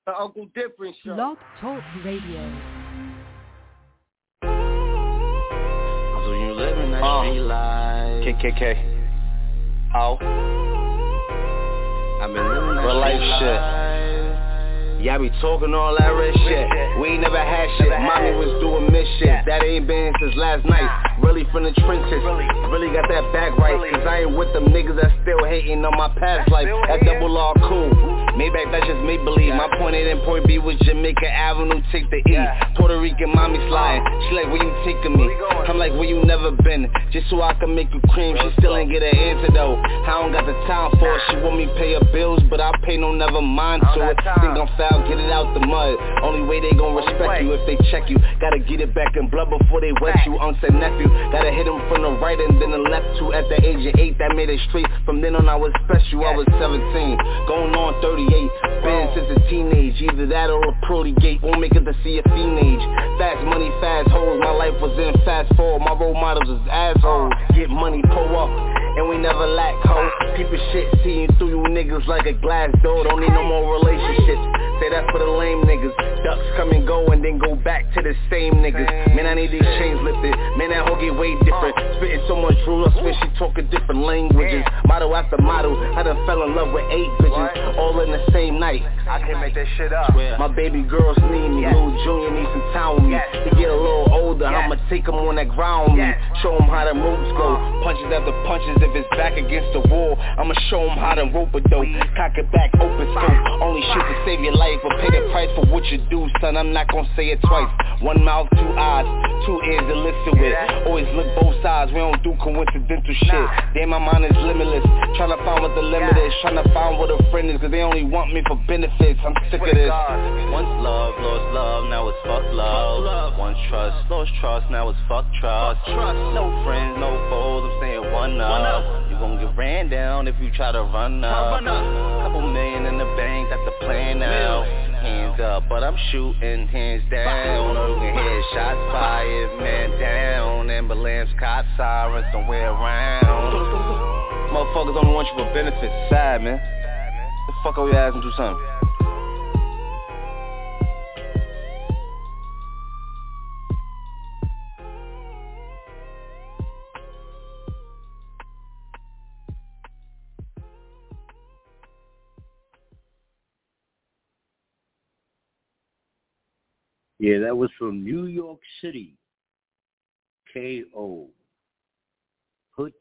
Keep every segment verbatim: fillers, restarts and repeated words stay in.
The Uncle Different Show. Blog Talk Radio. So you living that uh, street life. K K K. Oh. I've been living that real life shit. Y'all be talking all that red shit. We ain't never had shit. Mommy was doing mission. That ain't been since last night. Really from the trenches. Really got that back right. Cause I ain't with them niggas that still hating on my past life. That double R cool. Maybe that's just make believe. My point A and point B was Jamaica Avenue, take the E. Puerto Rican mommy sliding. She like, where you taking me? I'm like, where you never been? Just so I can make you cream. She still ain't get an answer though. I don't got the time for it. She want me pay her bills, but I pay no never mind to it. Think I'm foul, get it out the mud. Only way they gon' respect you if they check you. Gotta get it back in blood before they wet you. Uncle nephew, gotta hit him from the right and then the left too. At the age of eight, that made it straight. From then on I was special. I was seventeen, going on thirty-eight. Been since a teenage, either that or a pearly gate. Won't make it to see a teenage. Fast money, fast hoes. My life was in fast forward. My role models was assholes. Get money, pull up, and we never lack hoes. People shit, seeing through you niggas like a glass door. Don't need no more relationships. Say that for the lame niggas. Ducks come and go and then go back to the same niggas. Man, I need these chains lifted. Man, that hoe get way different. Spitting so much rules, I swear she talking different languages. Motto after motto, I done fell in love with eight bitches, all in the same night. I can't make that shit up. My baby girls need me. Lil Junior needs some time with me. He get a little older, I'ma take him on that ground with me. Show him how the moves go. Punches after punches, if it's back against the wall, I'ma show him how to rope a dope. Cock it back, open scope. Only shit to save your life, but pay the price for what you do, son. I'm not gonna say it twice. One mouth, two eyes, two ears to listen with. Always look both sides, we don't do coincidental shit. Damn, my mind is limitless. Tryna find what the limit is. Tryna find what a friend is, cause they only want me for benefits. I'm sick of this. Once love, lost love, now it's fuck love. Once trust, lost trust, now it's fuck trust. No friends, no foes, I'm saying one up. You gon' get ran down if you try to run up. Couple million in the bank, that's the plan now. Hands up, but I'm shooting hands down. You can hear shots fired, man down. Ambulance, cop sirens, somewhere around. Motherfuckers only want you for benefits. Sad, man. The fuck are we asking to something? Yeah, that was from New York City. K O. Hotels.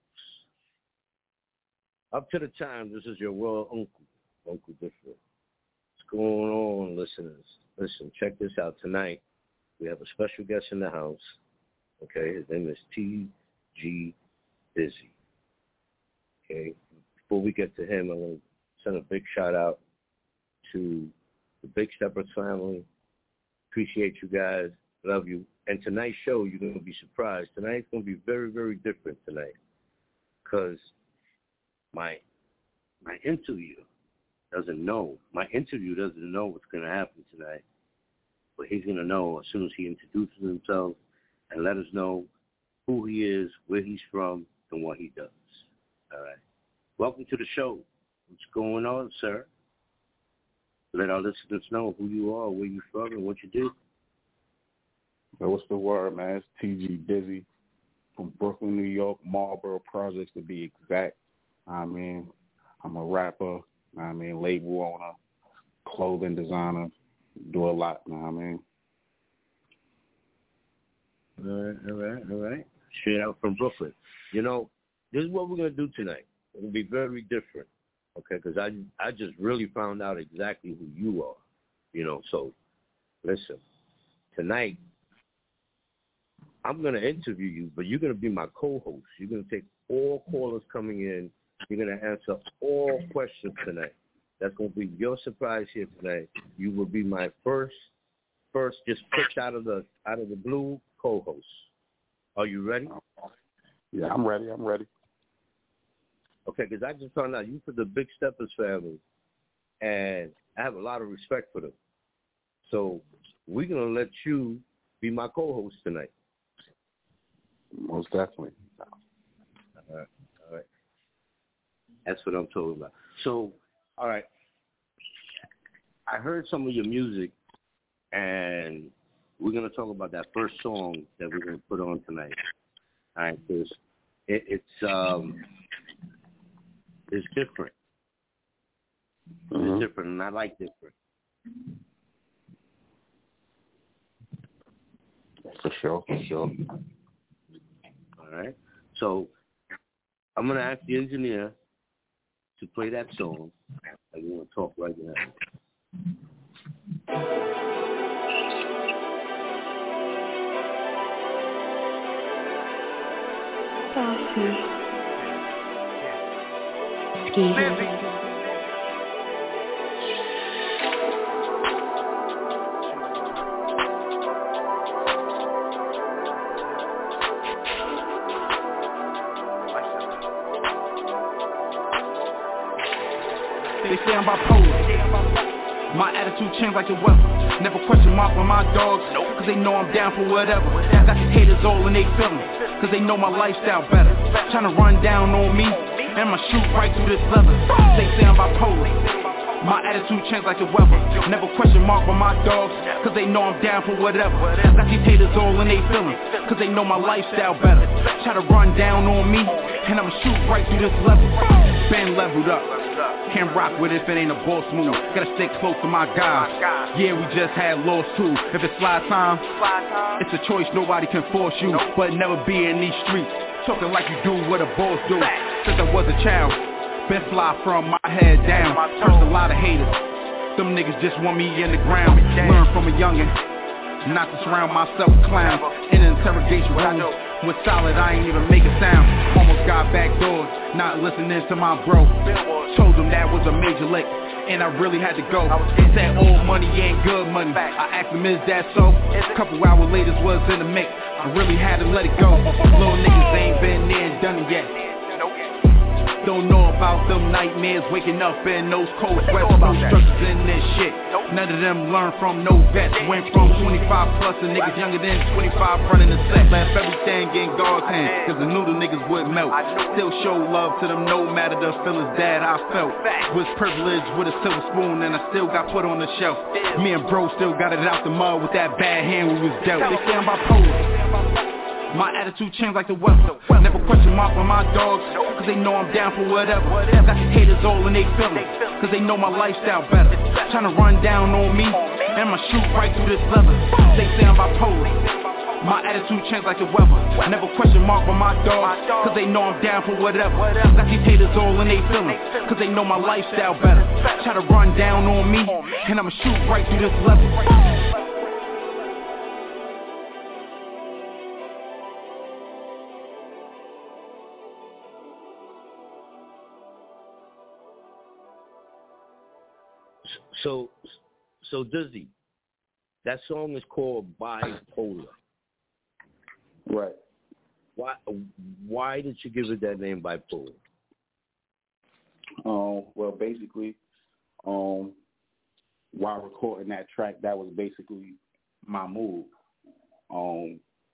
Up to the time, this is your world uncle, Uncle Different. What's going on, listeners? Listen, check this out. Tonight, we have a special guest in the house. Okay, his name is T G Dizzy. Okay, before we get to him, I want to send a big shout out to the Big Steppers family. Appreciate you guys. Love you. And tonight's show, you're going to be surprised. Tonight's going to be very, very different tonight. Because my my interview doesn't know. My interview doesn't know what's going to happen tonight. But he's going to know as soon as he introduces himself and let us know who he is, where he's from, and what he does. All right. Welcome to the show. What's going on, sir? Let our listeners know who you are, where you're from, and what you do. So what's the word, man? It's T G Dizzy from Brooklyn, New York, Marlboro Projects to be exact. I mean, I'm a rapper, I mean, label owner, clothing designer, do a lot, you know what I mean? All right, all right, all right. Straight out from Brooklyn. You know, this is what we're going to do tonight. It's going to be very different. Okay, because I, I just really found out exactly who you are, you know. So, listen, tonight, I'm going to interview you, but you're going to be my co-host. You're going to take all callers coming in. You're going to answer all questions tonight. That's going to be your surprise here tonight. You will be my first, first just picked out of the out of the blue co-host. Are you ready? Yeah, I'm ready. I'm ready. Okay, because I just found out you for the Big Steppers family, and I have a lot of respect for them. So we're going to let you be my co-host tonight. Most definitely. All right, all right. That's what I'm talking about. So, all right, I heard some of your music, and we're gonna talk about that first song that we're gonna put on tonight. All right, because it, it's um, it's different. Mm-hmm. It's different, and I like different. For sure, for sure. All right. So I'm gonna ask the engineer to play that song, and we're gonna talk right now. They say I'm bipolar. My attitude changed like the weather. Never question mark with my dogs, cause they know I'm down for whatever. Got these haters all in they feelings, cause they know my lifestyle better. Tryna run down on me, and I'ma shoot right through this leather. They say I'm bipolar. My attitude changed like the weather. Never question mark with my dogs, cause they know I'm down for whatever. Got these haters all in they feelings, cause they know my lifestyle better. Try to run down on me, and I'ma shoot right through this level. Been leveled up. Can't rock with it if it ain't a boss move. Gotta stay close to my guys. Yeah, we just had lost too. If it's slide time, it's a choice, nobody can force you. But never be in these streets talking like you do what a boss do. Since I was a child, been fly from my head down. Cursed a lot of haters. Them niggas just want me in the ground. Learn from a youngin', not to surround myself with clowns. In an interrogation room, was solid, I ain't even make a sound. Almost got backdoored, not listening to my bro. Told them that was a major lick, and I really had to go. He said old money ain't good money. I asked him, is that so? A couple hours later was in the mix. I really had to let it go. Little niggas ain't been there and done it yet. Don't know about them nightmares, waking up in those cold sweats, no structures in this shit. None of them learned from no vets. Went from twenty-five plus to niggas younger than twenty-five running the set. Left everything in God's hand, cause I knew the niggas would melt. Still show love to them no matter the feelings that I felt. Was privileged with a silver spoon and I still got put on the shelf. Me and bro still got it out the mud with that bad hand we was dealt. They say I'm bipolar. My attitude changed like the weather. Never question mark with my dogs, cause they know I'm down for whatever. Got these haters all in they feelings, cause they know my lifestyle better. Tryna run down on me, and I'ma shoot right through this leather. They say I'm bipolar. My attitude changed like the weather. Never question mark with my dogs, cause they know I'm down for whatever. Got these haters all in they feelings, cause they know my lifestyle better. Try to run down on me, and I'ma shoot right through this leather. So, so Dizzy, that song is called Bipolar. Right. Why? Why did you give it that name, Bipolar? Um. Well, basically, um, while recording that track, that was basically my move. Um.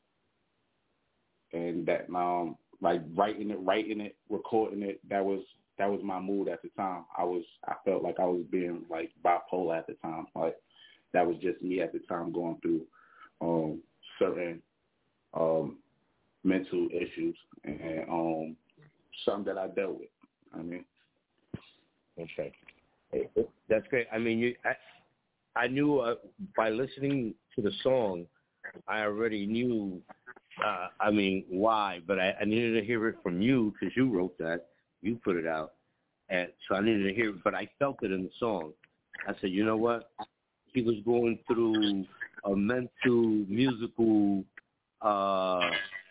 And that, um, like writing it, writing it, recording it, that was. That was my mood at the time. I was, I felt like I was being like bipolar at the time. Like that was just me at the time going through um, certain um, mental issues and um, something that I dealt with. I mean, okay, that's great. I mean, you, I, I knew uh, by listening to the song, I already knew. Uh, I mean, why? But I, I needed to hear it from you because you wrote that. You put it out, and so I needed to hear it, but I felt it in the song. I said, you know what? He was going through a mental, musical uh,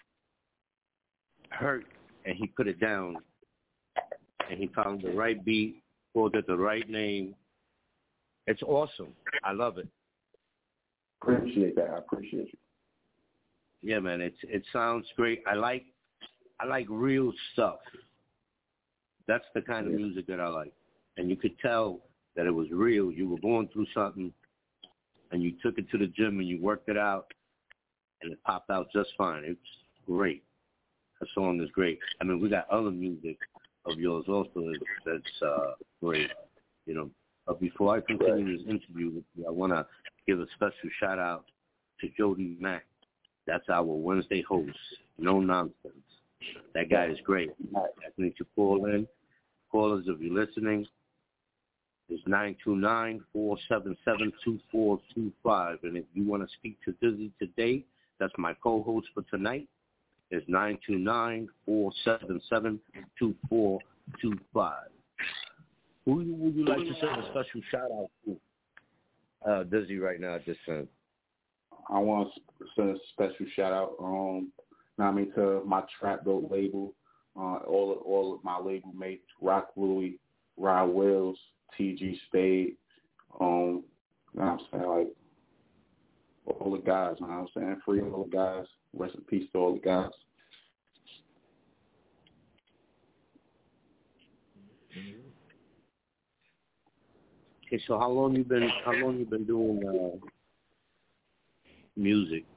hurt, and he put it down, and he found the right beat, called it the right name. It's awesome. I love it. Appreciate that. I appreciate you. Yeah, man. It's it sounds great. I like I like real stuff. That's the kind of music that I like. And you could tell that it was real. You were going through something, and you took it to the gym, and you worked it out, and it popped out just fine. It's great. The song is great. I mean, we got other music of yours also that's uh, great. You know, Uh, before I continue this interview with you, I want to give a special shout out to Jody Mack. That's our Wednesday host. No nonsense. That guy is great. I need to call in. Callers, if you're listening, it's nine two nine, four seven seven, two four two five. And if you want to speak to Dizzy today, that's my co-host for tonight. It's nine two nine, four seven seven, two four two five. Who would you like to send a special shout out to, uh, Dizzy, right now at this time? I want to send a special shout out, um, I mean, to my Trap Goat label, uh, all of, all of my label mates, Rock Louie, Rod Wells, T G Spade, um, you know what I'm saying, like all the guys, you know what I'm saying, free all the guys, rest in peace to all the guys. Okay, so how long you been how long you been doing uh, music?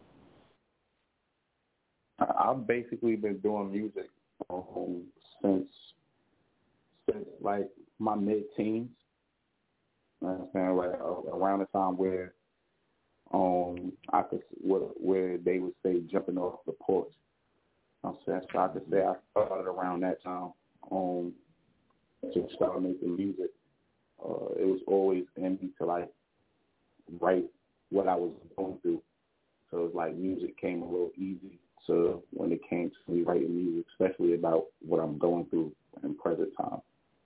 I've basically been doing music um, since since like my mid-teens. You know what I'm saying, like uh, around the time where um I could where, where they would say jumping off the porch. You know what I'm saying, so I could say I started around that time um to start making music. Uh, it was always in me to like write what I was going through. So it's like music came a little easy. So when it came to me writing music, especially about what I'm going through in present time.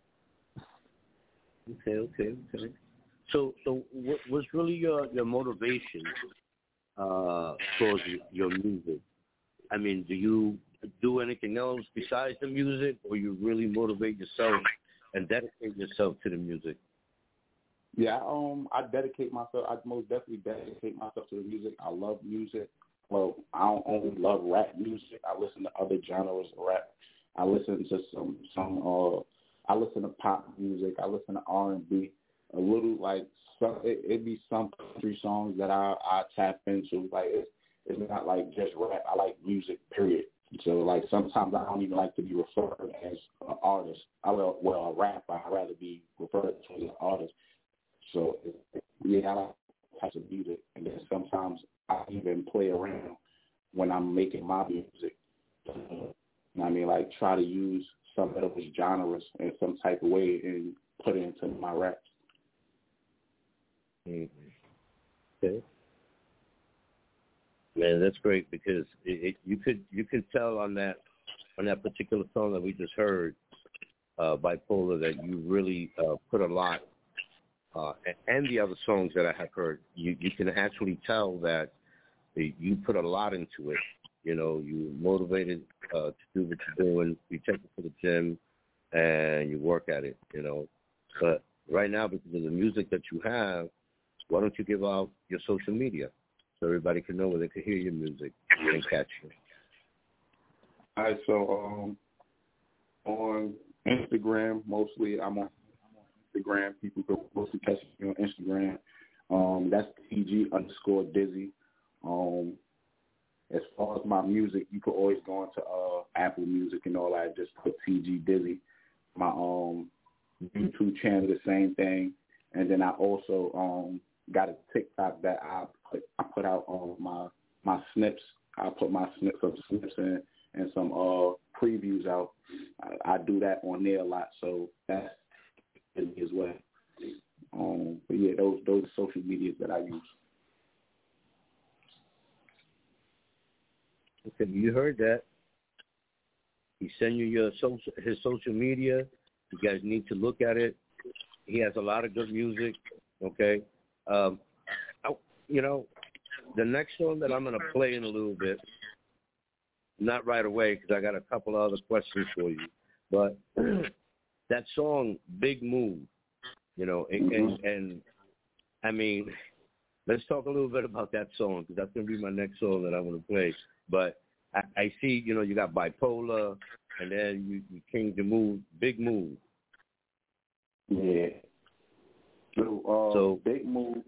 Okay, okay, okay. So, so what was really your your motivation uh, towards your music? I mean, do you do anything else besides the music, or you really motivate yourself and dedicate yourself to the music? Yeah, um, I dedicate myself. I most definitely dedicate myself to the music. I love music. Well, I don't only love rap music. I listen to other genres of rap. I listen to some some. Uh, I listen to pop music. I listen to R and B. A little like some. It, it'd be some country songs that I I tap into. Like it's it's not like just rap. I like music. Period. So like sometimes I don't even like to be referred as an artist. I will well a rapper. I'd rather be referred to as an artist. So yeah, I like types of music, and then sometimes I even play around when I'm making my music. Uh, you know what I mean, like try to use some of those genres in some type of way and put it into my raps. Mm-hmm. Okay. Man, that's great because it, it, you could you could tell on that on that particular song that we just heard, uh, Bipolar, that you really uh, put a lot. Uh, and the other songs that I have heard, you, you can actually tell that you put a lot into it. You know, you're motivated uh, to do what you're doing. You take it to the gym, and you work at it, you know. But right now, because of the music that you have, why don't you give out your social media so everybody can know where they can hear your music and catch you? All right, so um, on Instagram, mostly I'm on Instagram. People can mostly catch me on Instagram. Um, that's T G underscore Dizzy. Um, as far as my music, you can always go into uh, Apple Music and all that. Just put T G Dizzy. My um, YouTube channel, the same thing. And then I also um, got a TikTok that I put, I put out on my my snips. I put my snips, some snips in and some uh, previews out. I, I do that on there a lot, so that's as well. Um, but yeah, those those social medias that I use. Okay, you heard that. He sent you your social, his social media. You guys need to look at it. He has a lot of good music. Okay, um, I, you know, the next song that I'm gonna play in a little bit, not right away because I got a couple of other questions for you, but. That song, Big Move, you know, and, mm-hmm. and, and I mean, let's talk a little bit about that song because that's going to be my next song that I want to play. But I, I see, you know, you got Bipolar, and then you, you changed the move, Big Move. Yeah. So, uh, so Big Move.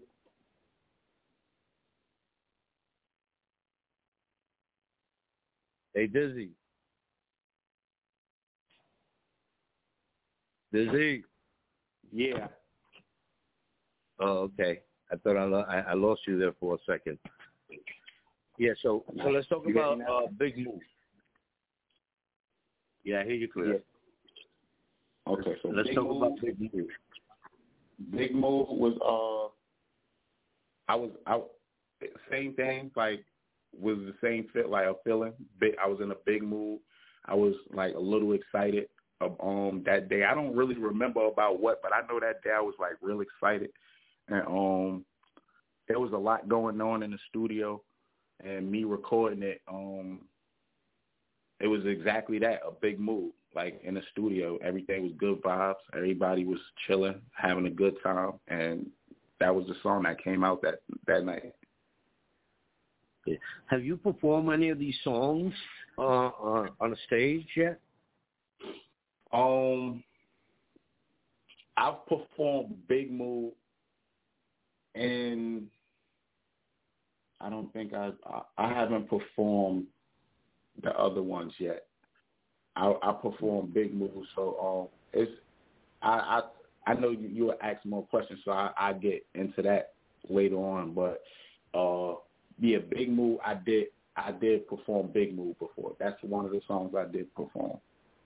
Hey, Dizzy. Dizzy. Yeah. Oh, okay. I thought I, lo- I I lost you there for a second. Yeah, so so let's talk about uh, Big Move. Yeah, I hear you clear. Yeah. Okay, so let's Big talk Move, about Big Move. Big Move was uh, I was I same thing, like was the same fit, like a feeling. Big, I was in a big mood. I was like a little excited of, um that day. I don't really remember about what, but I know that day I was like real excited, and um there was a lot going on in the studio, and me recording it. Um, it was exactly that, a big mood. Like in the studio, everything was good vibes. Everybody was chilling, having a good time, and that was the song that came out that that night. Have you performed any of these songs uh, on, on a stage yet? Um, I've performed Big Move, and I don't think I, I I haven't performed the other ones yet. I I performed Big Move, so um, it's I I, I know you, you will ask more questions, so I I get into that later on, but uh. Yeah, Big Move. I did. I did perform Big Move before. That's one of the songs I did perform.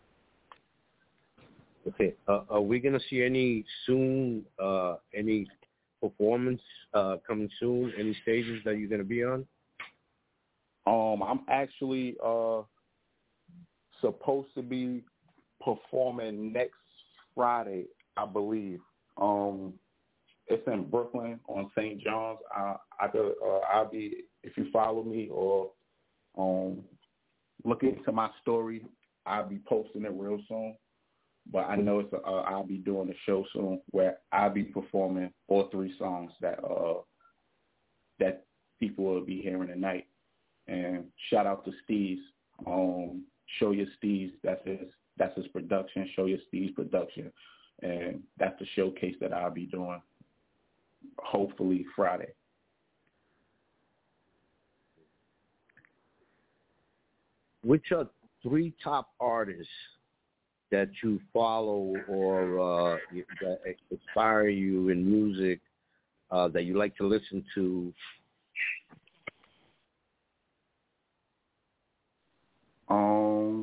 Okay. Uh, are we gonna see any soon? Uh, any performance uh, coming soon? Any stages that you're gonna be on? Um, I'm actually uh supposed to be performing next Friday, I believe. Um. It's in Brooklyn on Saint John's. I, I could, uh, I'll be, if you follow me or um, look into my story, I'll be posting it real soon. But I know it's a, uh, I'll be doing a show soon where I'll be performing all three songs that uh, that people will be hearing tonight. And shout out to Steez. Um, Show Your Steez. That's his. That's his production. Show Your Steez production, and that's the showcase that I'll be doing. Hopefully Friday. Which are three top artists that you follow or uh, that inspire you in music uh, that you like to listen to? Um,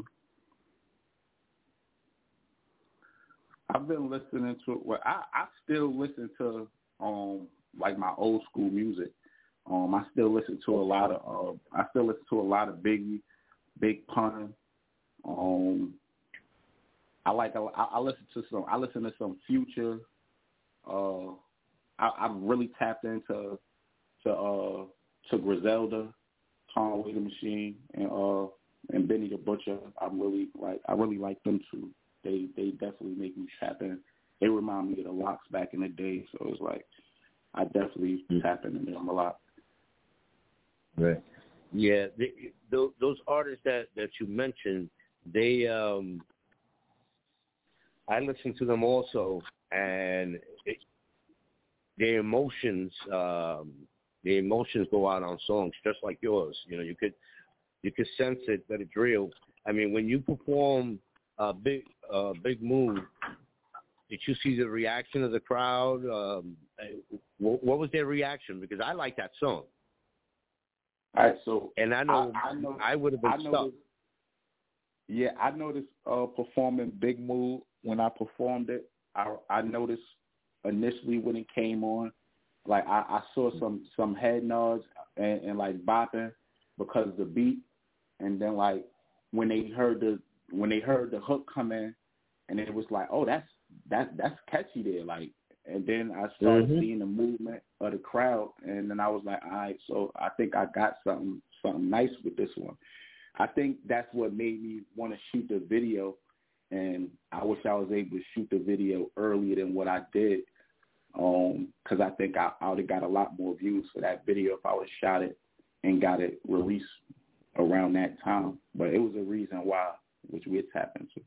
I've been listening to. Well, I, I still listen to. Um, like my old school music. Um, I still listen to a lot of. Uh, I still listen to a lot of Biggie, Big Pun. Um, I like. I, I listen to some. I listen to some Future. Uh, I, I've really tapped into to uh, to Griselda, Conway the Machine, and uh, and Benny the Butcher. I'm really like. I really like them too. They they definitely make me tap in. They remind me of the Locks back in the day, so it's like I definitely mm-hmm. tap into them a lot. Right. Yeah, they, those, those artists that, that you mentioned, they um, I listen to them also, and it, their emotions, um, their emotions go out on songs just like yours. You know, you could you could sense it that it's real. I mean, when you perform a big uh, big move. Did you see the reaction of the crowd? Um, what, what was their reaction? Because I like that song. All right, so and I know I, I, know, I would have been I stuck. Noticed, yeah, I noticed uh, performing Big Move when I performed it. I, I noticed initially when it came on, like I, I saw some some head nods and, and like bopping because of the beat, and then like when they heard the when they heard the hook come in, and it was like, oh, that's that that's catchy there, like. And then I started mm-hmm. seeing the movement of the crowd, and then I was like, all right, so I think I got something something nice with this one. I think that's what made me want to shoot the video, and I wish I was able to shoot the video earlier than what I did, um, because I think I, I would have got a lot more views for that video if I would have shot it and got it released around that time. But it was a reason why, which we had tapped into.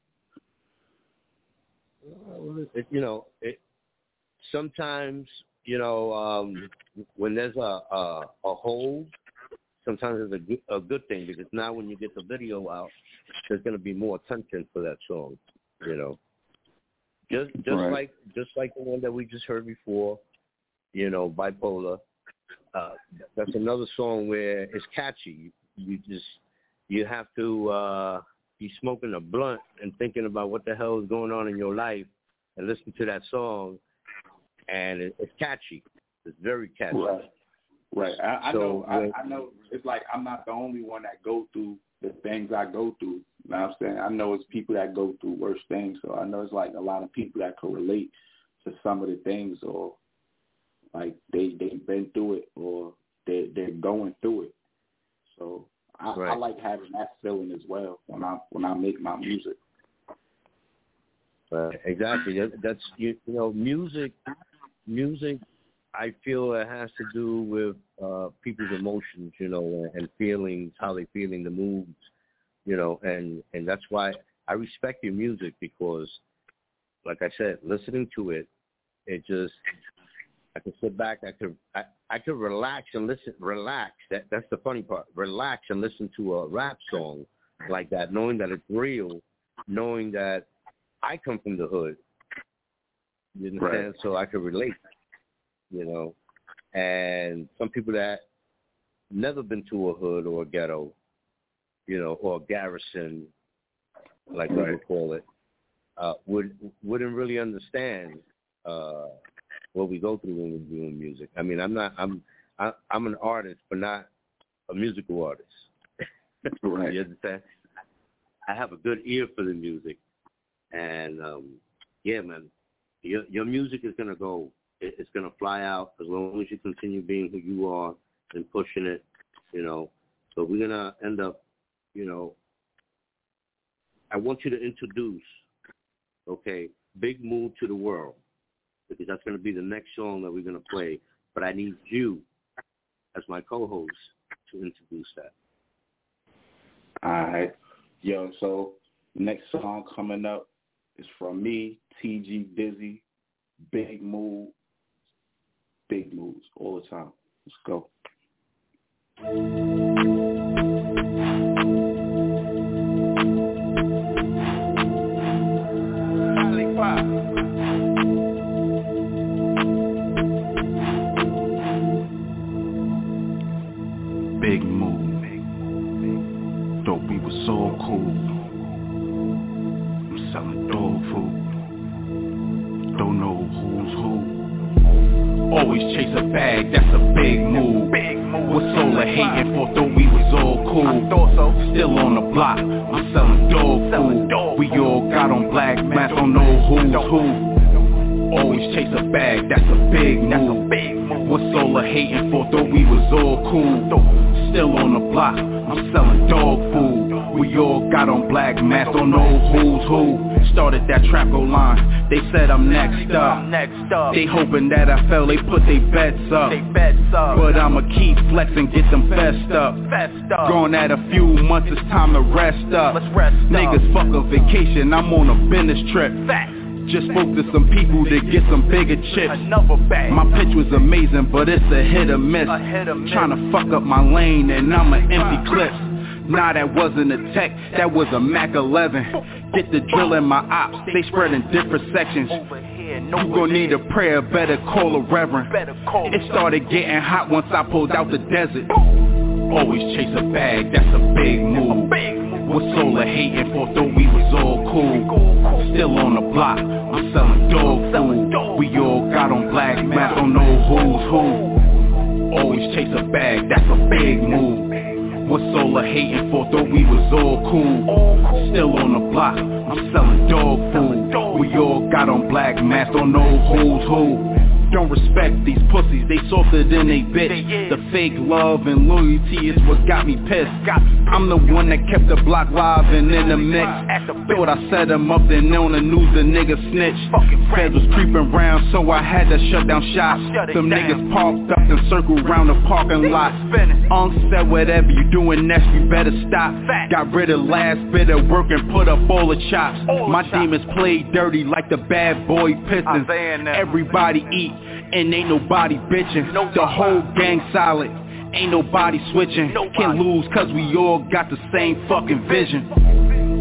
It, you know, it, sometimes, you know, um, when there's a, a, a hole, sometimes it's a good, a good thing, because now when you get the video out, there's going to be more attention for that song, you know. Just just right. like just like the one that we just heard before, you know, Bipolar. Uh, that's another song where it's catchy. You, you just, you have to uh, be smoking a blunt and thinking about what the hell is going on in your life and listen to that song, and it, it's catchy. It's very catchy. Right. Right. I, I so, know. I, I know. It's like I'm not the only one that go through the things I go through. You know what I'm saying? I know it's people that go through worse things. So I know it's like a lot of people that can relate to some of the things, or like they they've been through it, or they they're going through it. So I, right. I like having that feeling as well when I when I make my music. Uh, exactly. That, that's you, you know, music. Music. I feel it has to do with uh, people's emotions, you know, and feelings, how they feel in the moods, you know, and, and that's why I respect your music, because, like I said, listening to it, it just, I can sit back, I could, I, I could relax and listen, relax. That that's the funny part. Relax and listen to a rap song like that, knowing that it's real, knowing that I come from the hood. You understand? Right. So I could relate. You know, and some people that never been to a hood or a ghetto, you know, or a garrison, like right. we would call it, uh, would wouldn't really understand uh, what we go through when we're doing music. I mean, I'm not, I'm, I, I'm an artist, but not a musical artist. Right. You understand? I have a good ear for the music, and um, yeah, man, your your music is gonna go. It's going to fly out as long as you continue being who you are and pushing it, you know. So we're going to end up, you know, I want you to introduce, okay, Big Move to the world, because that's going to be the next song that we're going to play. But I need you, as my co-host, to introduce that. All right. Yo, so next song coming up is from me, T G Dizzy, Big Move. Big moves all the time. Let's go. Big move. Thought we were so cool. I'm selling dog food. Don't know who's who. Always chase a bag, that's a big move. Was solar hating for though we was all cool. Still on the block, I'm selling dog food. We all got on black masks, don't know who's who. Always chase a bag, that's a big move. Was solar hating for though we was all cool. Still on the block, I'm selling dog food. We all got on black masks, don't know who's who. Started that Traco line, they said I'm next up. They hoping that I fell, they put they bets up. But I'ma keep flexing, get them fessed up. Gone at a few months, it's time to rest up. Niggas fuck a vacation, I'm on a business trip. Just spoke to some people to get some bigger chips. My pitch was amazing, but it's a hit or miss. Tryna fuck up my lane and I'm an empty clip. Nah, that wasn't a tech, that was a Mac eleven. Get the drill in my ops, they spread in different sections. You gon' need a prayer, better call a reverend. It started getting hot once I pulled out the desert. Always chase a bag, that's a big move. Was solar hating for though we was all cool. Still on the block, I'm selling dog food. We all got on black masks, don't know who's who. Always chase a bag, that's a big move. Was solar hating for though we was all cool. Still on the block, I'm selling dog food. We all got on black masks, don't know who's who. Don't respect these pussies, they softer than they bitch. The fake love and loyalty is what got me pissed. I'm the one that kept the block live and in the mix. Thought I set them up, then on the news the nigga snitch. Feds was creeping round, so I had to shut down shop. Some niggas parked up and circled round the parking lot. Unc said whatever you doing next, you better stop. Got rid of last bit of work and put up all the chops. My demons played dirty like the bad boy Pistons. Everybody eat and ain't nobody bitching. The whole gang solid, ain't nobody switching. Can't lose cause we all got the same fucking vision.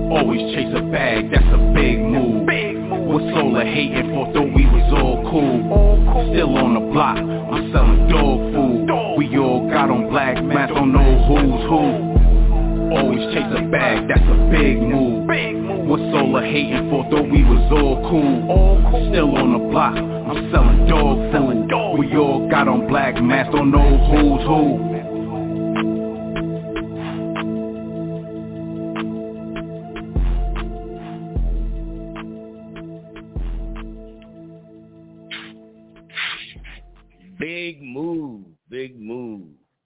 Always chase a bag, that's a big move. With solar hating for though we was all cool. Still on the block, I'm selling dog food. We all got on black masks, don't know who's who. Always chase a bag, that's a big move. With solar hating for though we was all cool. Still on the block, I'm selling dog food. We all got on black masks, don't know who's who. Big move, big move.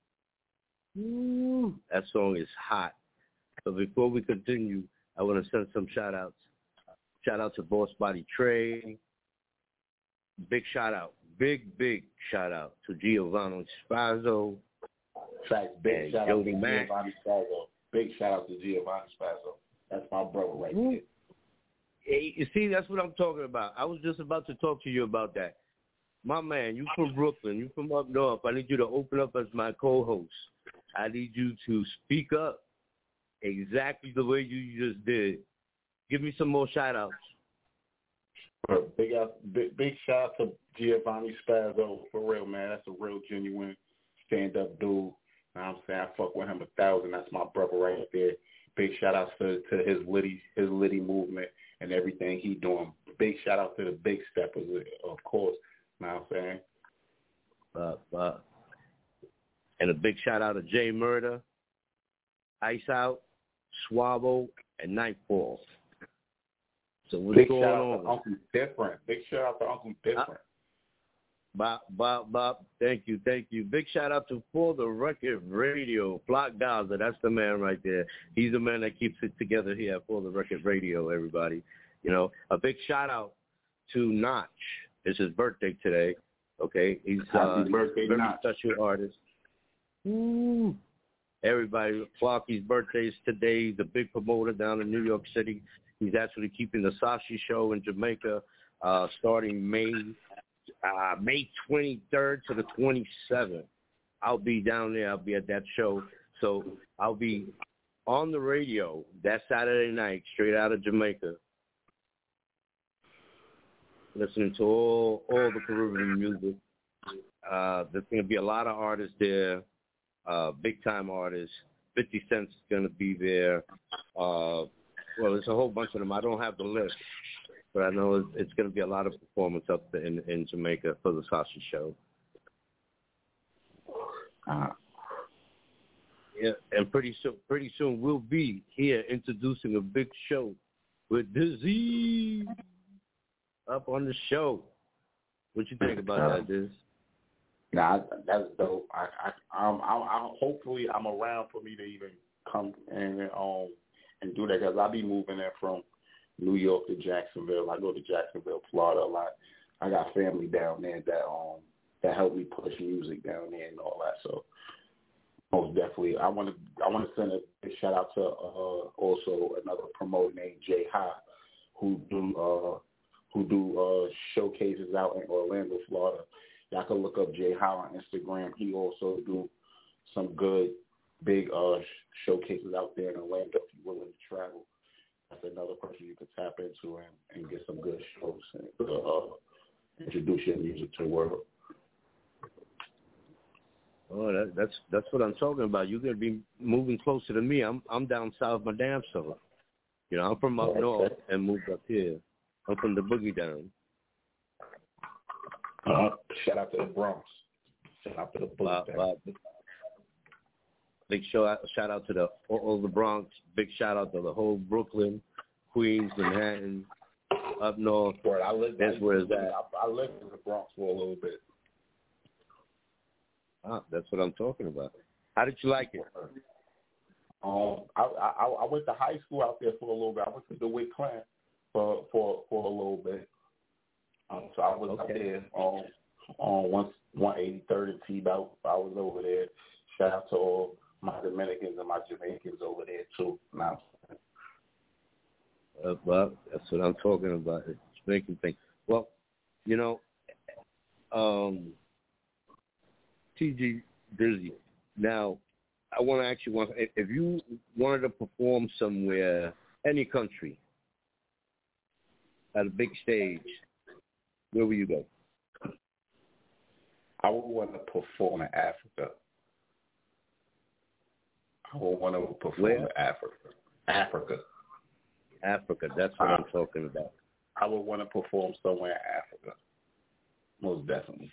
Ooh, that song is hot. So before we continue, I want to send some shout outs. Shout out to Boss Body Trey. Big shout out, big, big shout out to Giovanni Spazzo. Fact, big shout out to Mac. Giovanni Spazzo. Big shout out to Giovanni Spazzo. That's my brother right there. Hey, you see, that's what I'm talking about. I was just about to talk to you about that. My man, you from Brooklyn, you from up north. I need you to open up as my co-host. I need you to speak up exactly the way you just did. Give me some more shout-outs. Big, big, big shout out to Giovanni Spazzo. For real, man. That's a real genuine stand-up dude. You know what I'm saying? I fuck with him a thousand. That's my brother right there. Big shout-outs to, to his Liddy, his Liddy movement and everything he doing. Big shout-out to the Big Steppers, of course. You know what I'm saying? Uh, uh, and a big shout out to Jay Murder, Ice Out, Swabo, and Nightfall. So what's big going shout on? out to Uncle Different. Big shout out to Uncle Different. Uh, Bob, Bob, Bob, thank you, thank you. Big shout out to For the Record Radio, Flock Gaza. That's the man right there. He's the man that keeps it together here at For the Record Radio, everybody. You know, a big shout out to Notch. It's his birthday today. Okay, he's uh, Happy birthday, very Notch. special artist. Ooh. Everybody, Flocky's birthday is today. He's a big promoter down in New York City. He's actually keeping the Sashi show in Jamaica uh, starting May uh, May twenty-third to the twenty-seventh. I'll be down there. I'll be at that show. So I'll be on the radio that Saturday night, straight out of Jamaica, listening to all, all the Caribbean music. Uh, there's going to be a lot of artists there, uh, big-time artists. fifty Cent's going to be there. Uh, well, there's a whole bunch of them. I don't have the list, but I know it's, it's going to be a lot of performance up there in, in Jamaica for the Sashi show. Uh, yeah, and pretty soon, pretty soon we'll be here introducing a big show with Dizzy up on the show. What you think about that, Diz? Nah, that's dope. I, I, um, I, I, hopefully, I'm around for me to even come and um and do that because I'll be moving there from New York to Jacksonville. I go to Jacksonville, Florida a lot. I got family down there that um that help me push music down there and all that. So most definitely, I want to I want to send a big shout out to uh, also another promoter named Jay Ha, who do uh who do uh, showcases out in Orlando, Florida. Y'all can look up Jay Ha on Instagram. He also do some good big uh, showcases out there in Orlando if you're willing to travel. That's another person you could tap into and, and get some good shows and uh, introduce your music to the world. Oh, that, that's that's what I'm talking about. You're gonna be moving closer to me. I'm I'm down south my damn self. You know, I'm from up north and moved up here. I'm from the boogie down. Uh, shout out to the Bronx. Shout out to the boogie down. Bob. Big show out, shout out to the all the Bronx. Big shout out to the whole Brooklyn, Queens, Manhattan, up north. Where I live, that's where it's at. I, I lived in the Bronx for a little bit. Ah, that's what I'm talking about. How did you like it? Um, I, I I went to high school out there for a little bit. I went to DeWitt Clan for for for a little bit. Um, so I was okay. Up there on on one one eighty third and T-Bout. I was over there. Shout out to all my Dominicans and my Jamaicans over there too. Now, uh, well, that's what I'm talking about. The Jamaican thing. Well, you know, um. T G Dizzy. Now, I want to ask you one. If you wanted to perform somewhere any country, at a big stage, where will you go? I would want to perform in Africa. I would want to perform Where? in Africa. Africa. Africa, that's what uh, I'm talking about. I would want to perform somewhere in Africa. Most definitely.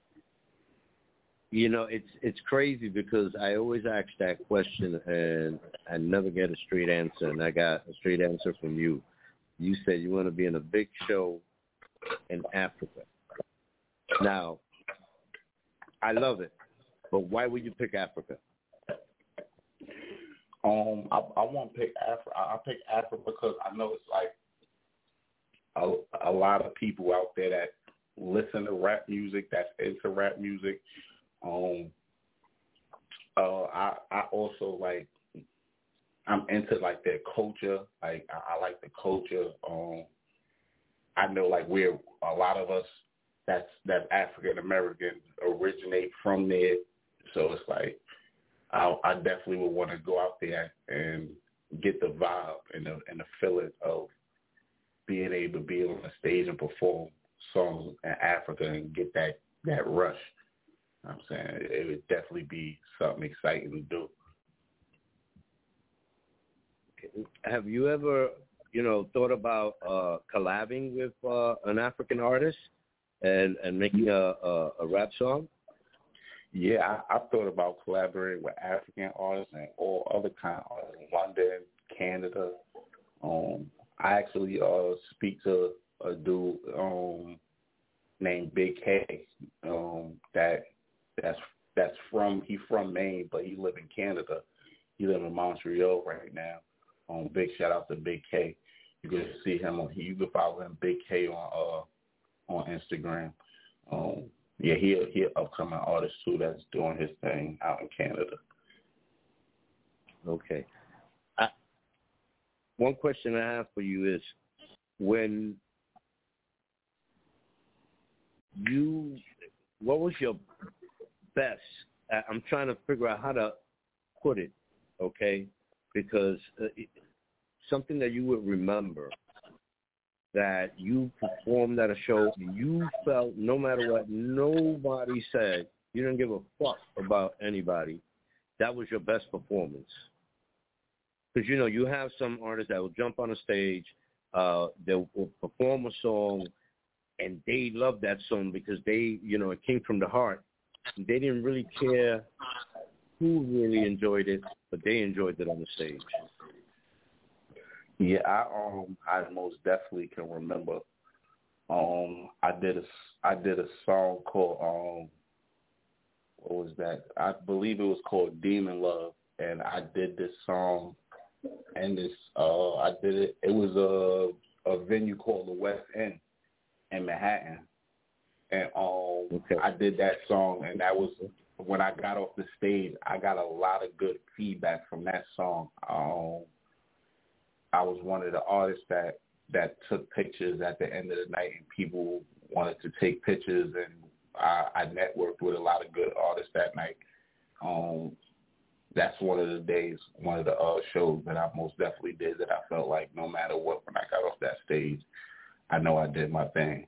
You know, it's it's crazy because I always ask that question and I never get a straight answer, and I got a straight answer from you. You said you want to be in a big show in Africa. Now, I love it, but why would you pick Africa? Um, I, I want to pick Africa. I pick Africa because I know it's like a, a lot of people out there that listen to rap music, that's into rap music. Um, uh, I I also like I'm into like their culture. Like I, I like the culture. Um, I know like we're a lot of us that's that's African American originate from there, so it's like I, I definitely would want to go out there and get the vibe and the and the feeling of being able to be on a stage and perform songs in Africa and get that that rush. I'm saying it would definitely be something exciting to do. Have you ever, you know, thought about uh, collabing with uh, an African artist and, and making a, a, a rap song? Yeah, I, I've thought about collaborating with African artists and all other kind of artists in London, Canada. Um, I actually uh, speak to a dude um, named Big K um, that that's that's from he from Maine, but he live in Canada. He live in Montreal right now. Um, big shout out to Big K. You can see him on you can follow him Big K on uh on Instagram. Um, yeah, he he an upcoming artist too that's doing his thing out in Canada. Okay. I, one question I have for you is when you what was your best? I'm trying to figure out how to put it, okay? Because uh, it, something that you would remember that you performed at a show, you felt no matter what nobody said, you didn't give a fuck about anybody. That was your best performance. Because, you know, you have some artists that will jump on a stage, uh, they will perform a song, and they love that song because they, you know, it came from the heart. They didn't really care who really enjoyed it, but they enjoyed it on the stage. Yeah, I um I most definitely can remember. Um, I did a I did a song called um what was that? I believe it was called Demon Love, and I did this song, and this uh I did it. It was a a venue called the West End in Manhattan. And um, okay. I did that song, and that was when I got off the stage. I got a lot of good feedback from that song. Um, I was one of the artists that, that took pictures at the end of the night, and people wanted to take pictures, and I, I networked with a lot of good artists that night. Um, that's one of the days, one of the uh, shows that I most definitely did that I felt like no matter what, when I got off that stage, I know I did my thing.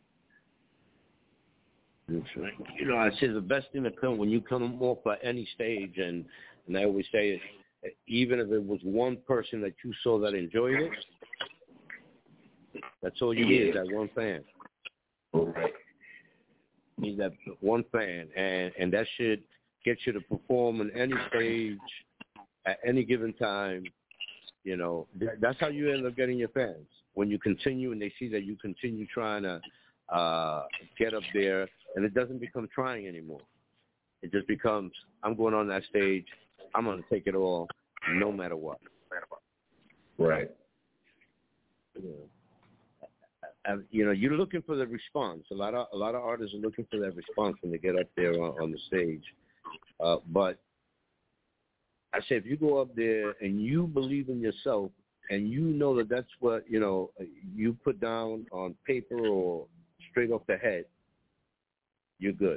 You know, I say the best thing to come when you come off by any stage, and, and I always say it, even if it was one person that you saw that enjoyed it, that's all you need is that one fan. Right. You need that one fan, and, and that should get you to perform on any stage at any given time. You know, that, that's how you end up getting your fans. When you continue and they see that you continue trying to uh, get up there, and it doesn't become trying anymore. It just becomes, I'm going on that stage, I'm going to take it all, no matter what. Right. You know, you know, you're looking for the response. A lot of a lot of artists are looking for that response when they get up there on, on the stage. Uh, but I say, if you go up there and you believe in yourself, and you know that that's what, you know, you put down on paper or straight off the head, you're good.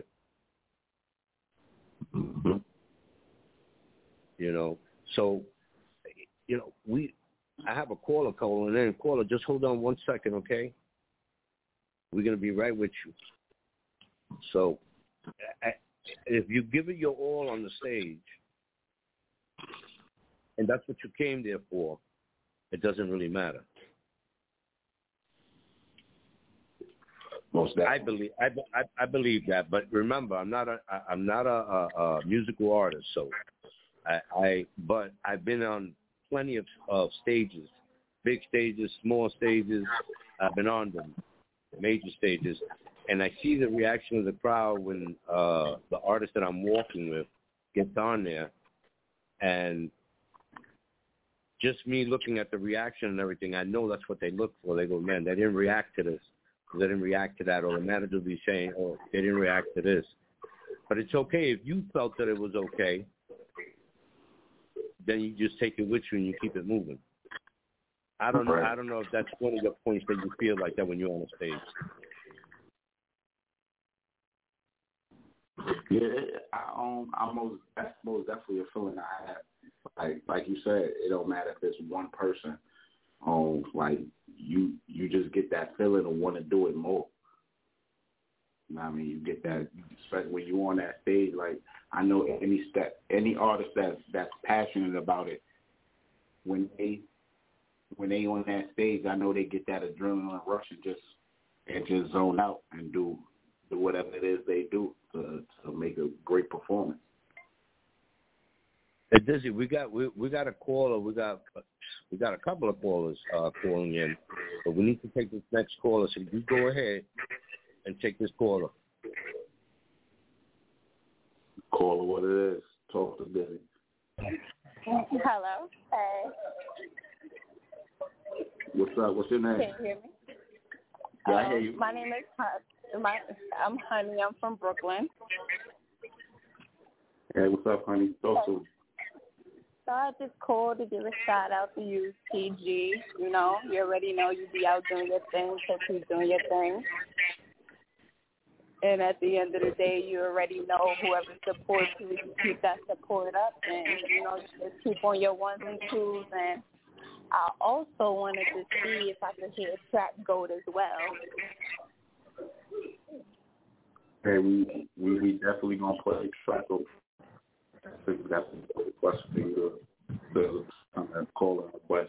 Mm-hmm. You know, so, you know, we I have a caller calling in. Caller, just hold on one second, okay? We're going to be right with you. So, if you give it your all on the stage, and that's what you came there for, it doesn't really matter. Most I believe I, I, I believe that, but remember, I'm not a I'm not a, a, a musical artist, so I, I but I've been on plenty of, of stages, big stages, small stages. I've been on them, major stages, and I see the reaction of the crowd when uh, the artist that I'm walking with gets on there, and just me looking at the reaction and everything, I know that's what they look for. They go, man, they didn't react to this. They didn't react to that, or the manager will be saying, oh, they didn't react to this. But it's okay if you felt that it was okay, then you just take it with you and you keep it moving. I don't know. I don't know if that's one of the points that you feel like that when you're on the stage. Yeah, I, um, I most that's most definitely a feeling I have. Like like you said, it don't matter if it's one person. Um, like you you just get that feeling of want to do it more. You know what I mean? You get that, especially when you're on that stage. Like I know any step, any artist that's that's passionate about it, when they when they on that stage, I know they get that adrenaline rush and just and just zone out and do do whatever it is they do to to make a great performance. Hey, Dizzy, we got we, we got a caller. We got we got a couple of callers uh, calling in, but we need to take this next caller. So you go ahead and take this caller. Caller, what it is? Talk to Dizzy. Hello. Hey. What's up? What's your name? Can you hear me? Yeah, um, I hear you. My name is Hun- my I'm Honey. I'm from Brooklyn. Hey, what's up, Honey? Talk to me. So I just called to give a shout out to you, T G. You know, you already know you be out doing your thing, so keep doing your thing. And at the end of the day, you already know whoever supports you, you keep that support up, and you know, just keep on your ones and twos. And I also wanted to see if I could hear Trap Goat as well. Hey, we we, we definitely gonna play Trap Goat. I think that's a question for you to, to call and request.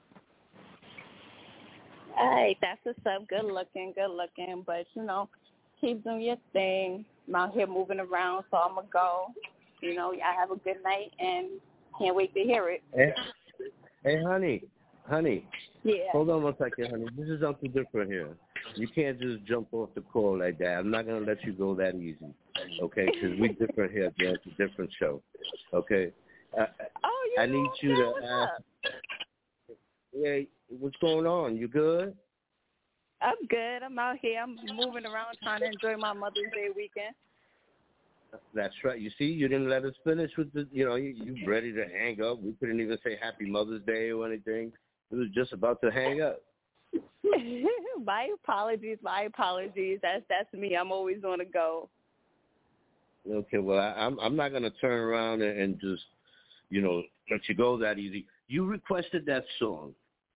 All right, that's what's up. Good looking, good looking. But, you know, keep doing your thing. I'm out here moving around, so I'm going to go. You know, y'all have a good night, and can't wait to hear it. Hey, hey honey, honey. Yeah. Hold on one second, honey. This is something different here. You can't just jump off the call like that. I'm not going to let you go that easy, okay? Because we different here, man. It's a different show, okay? Uh, oh, you I need know, you to what's ask, up? hey, what's going on? You good? I'm good. I'm out here. I'm moving around trying to enjoy my Mother's Day weekend. That's right. You see, you didn't let us finish with the, you know, you, you ready to hang up. We couldn't even say Happy Mother's Day or anything. It was just about to hang up. my apologies, my apologies. That's that's me. I'm always on the go. Okay, well, I, I'm I'm not gonna turn around and, and just, you know, let you go that easy. You requested that song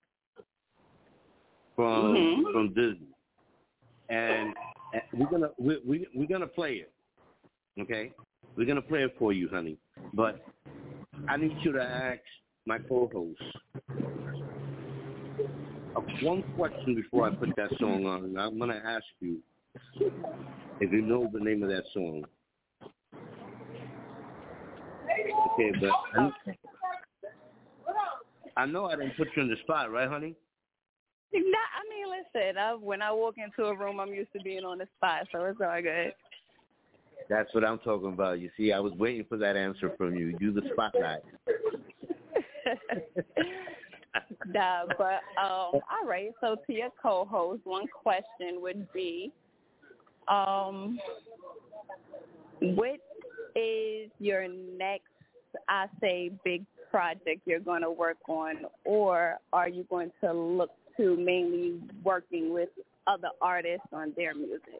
from mm-hmm. from Disney, and, and we're gonna we we we're gonna play it. Okay, we're gonna play it for you, honey. But I need you to ask my co-host one question before I put that song on, and I'm going to ask you if you know the name of that song. Okay, but I, I know I didn't put you in the spot, right, honey? Nah, I mean, listen, I, when I walk into a room, I'm used to being on the spot, so it's all good. That's what I'm talking about. You see, I was waiting for that answer from you. You the spotlight. Nah, but um, all right. So to your co-host, one question would be, um, what is your next, I say, big project you're going to work on, or are you going to look to mainly working with other artists on their music?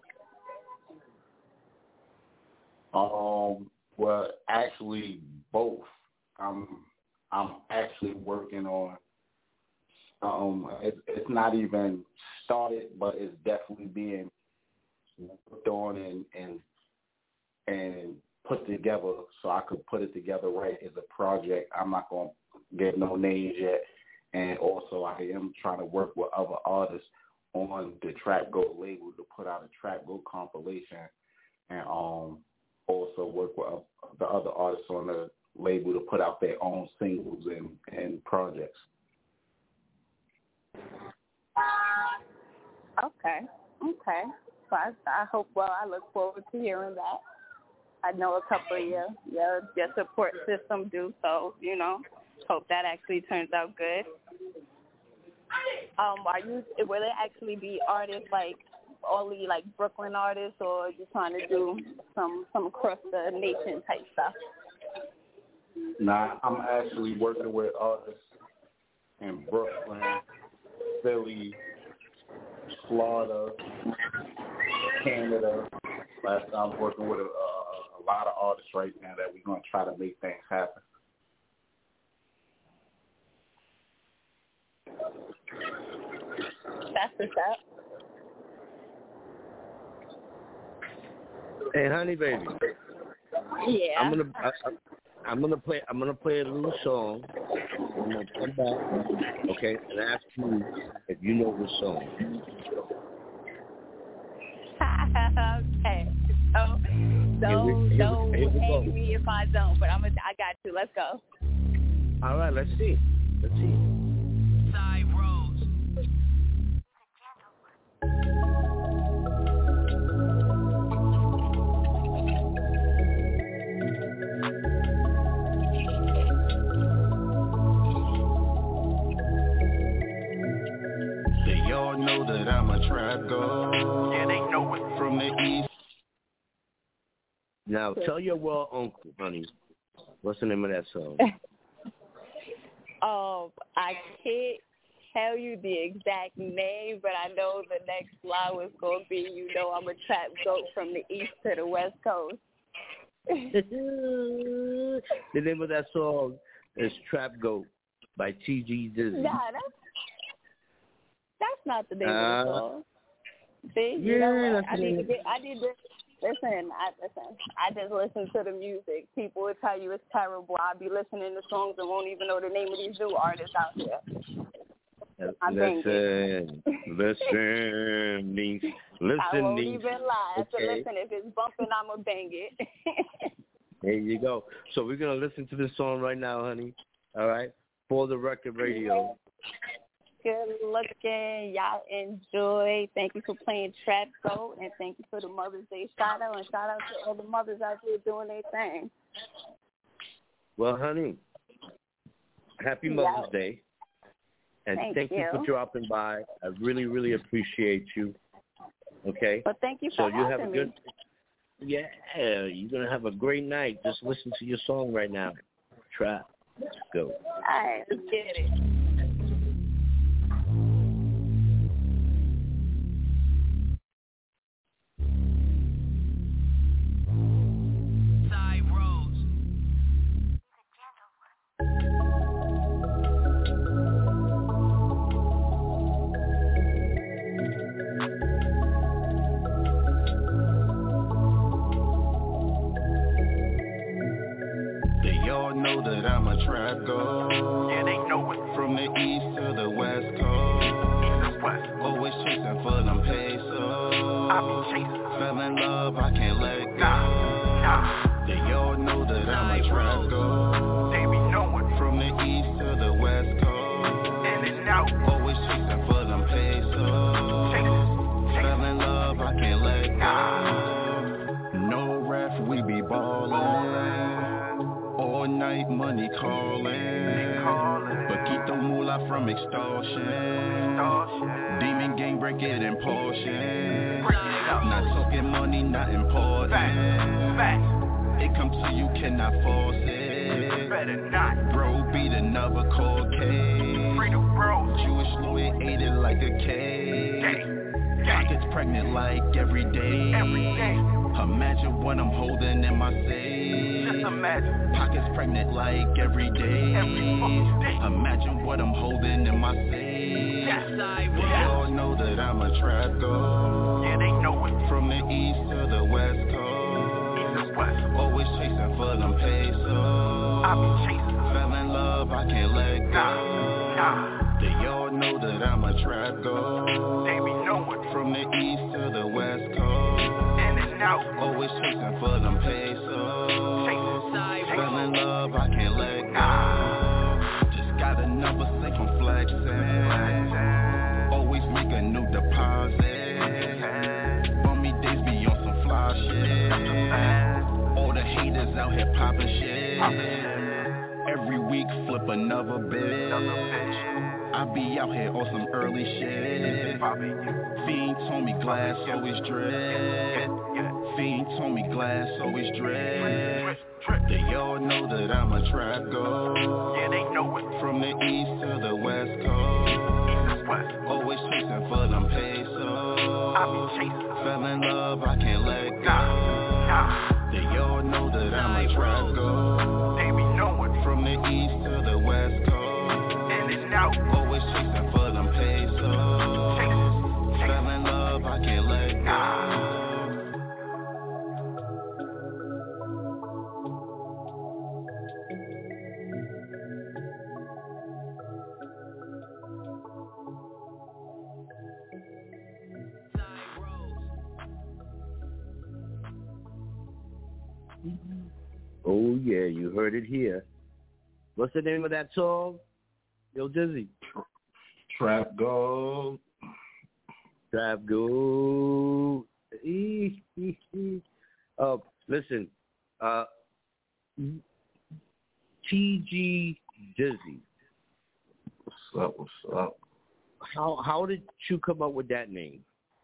Um. Well, actually, both. I'm I'm actually working on Um, it's, it's not even started, but it's definitely being worked on and and and put together so I could put it together right as a project. I'm not going to get no names yet. And also I am trying to work with other artists on the Trap Goat label to put out a Trap Goat compilation, and um also work with the other artists on the label to put out their own singles and, and projects. Okay, okay. So I, I hope, well, I look forward to hearing that. I know a couple of your, your, your support system do, so, you know, hope that actually turns out good. Um, are you, will it actually be artists like, only like Brooklyn artists, or just trying to do some, some across the nation type stuff? Nah, I'm actually working with artists in Brooklyn, Philly, Florida, Canada. Last time I was working with a, a, a lot of artists right now that we're going to try to make things happen. That's what's up. Hey, honey, baby. Yeah. I'm gonna, I, I, I'm gonna play. I'm gonna play a little song. I'm gonna come back, okay, and ask you if you know the song. Okay. So, don't Here we, here don't we, here we hang go. me if I don't, but I'm a, I got you. Let's go. All right, let's see. Let's see. Side roads. They all know that I'm a trap goat. Yeah, they know it. From the east. Now, tell your well uncle, honey. What's the name of that song? Um, I can't tell you the exact name, but I know the next line was going to be, you know, I'm a trap goat from the east to the west coast. The name of that song is Trap Goat by T G Dizzy. Nah, that's, that's not the name uh, of the song. See, you yeah, know what? that's I the need name. to get, I need to, listen, I, listen, I just listen to the music. People will tell you it's terrible. I'll be listening to songs and won't even know the name of these new artists out there. I Listen, listen, niece, listen, I won't niece. even lie. Okay. So listen, if it's bumping, I'm going to bang it. There you go. So we're going to listen to this song right now, honey. All right? For the record radio. Good looking. Y'all enjoy. Thank you for playing Trap Goat, and thank you for the Mother's Day shout out, and shout out to all the mothers out there doing their thing. Well, honey, happy Mother's yeah. Day. And thank, thank you. you for dropping by. I really, really appreciate you. Okay? Well, thank you so for you having have a me. good, yeah, you're going to have a great night. Just listen to your song right now. Trap. Let's go. All right, let's get it. Trap goat. Yeah, they know it. From the east to the west coast. East to west. Always chasing for them pesos. I be chasing. Fell in love, I can't let go. Nah, nah. They all know that I'm a trap goat. They be knowing. From the east to the west coast. In and out. Always chasing for them pesos. Chasing. Fell in love, I can't let go. Nah. No ref, we be ballin'. All night money calling, but keep the moolah from extortion. extortion. Demon gang break it in portion. Not talking money, not important. Fact. Fact. It come to you, cannot force it. Better not. Bro beat another cold case. Free the bro. Jewish lawyer ate it like a cake. Pockets pregnant like every day. Every day. Imagine what I'm holding in my safe. Imagine. Pockets pregnant like every day. Imagine what I'm holding in my safe. They all know that I'm a trap dog. Yeah, they know it. From the east to the west coast. East and west. Always chasing for them pesos. I be chasing. Fell in love, I can't let go. Nah, nah. They all know that I'm a trap dog. They be knowing. From the east to the west coast. In and out. Always chasing for them pesos. Fell in love, I can't let go. Nah. Just got a number safe from flexing. Always make a new deposit. Bummy days be on some fly shit. All the haters out here popping shit. Every week flip another bitch. I be out here on some early shit. Fiend told me glass always dread. Fiend told me glass always dread. They all know that I'm a trap dog. Yeah, they know it. From the east to the west coast. Always chasing for them pesos. I be chasing. Fell in love, I can't let go. Nah, nah. They all know that I'm a trap dog. They be knowing. From the east to the west coast. In and out. Always chasing for them pesos. Fell in love, I can't let go. Nah. Oh, yeah, you heard it here. What's the name of that song? Yo, Dizzy. Trap Gold. Trap Gold. uh, listen, uh, T G Dizzy. What's up, what's up? How how did you come up with that name?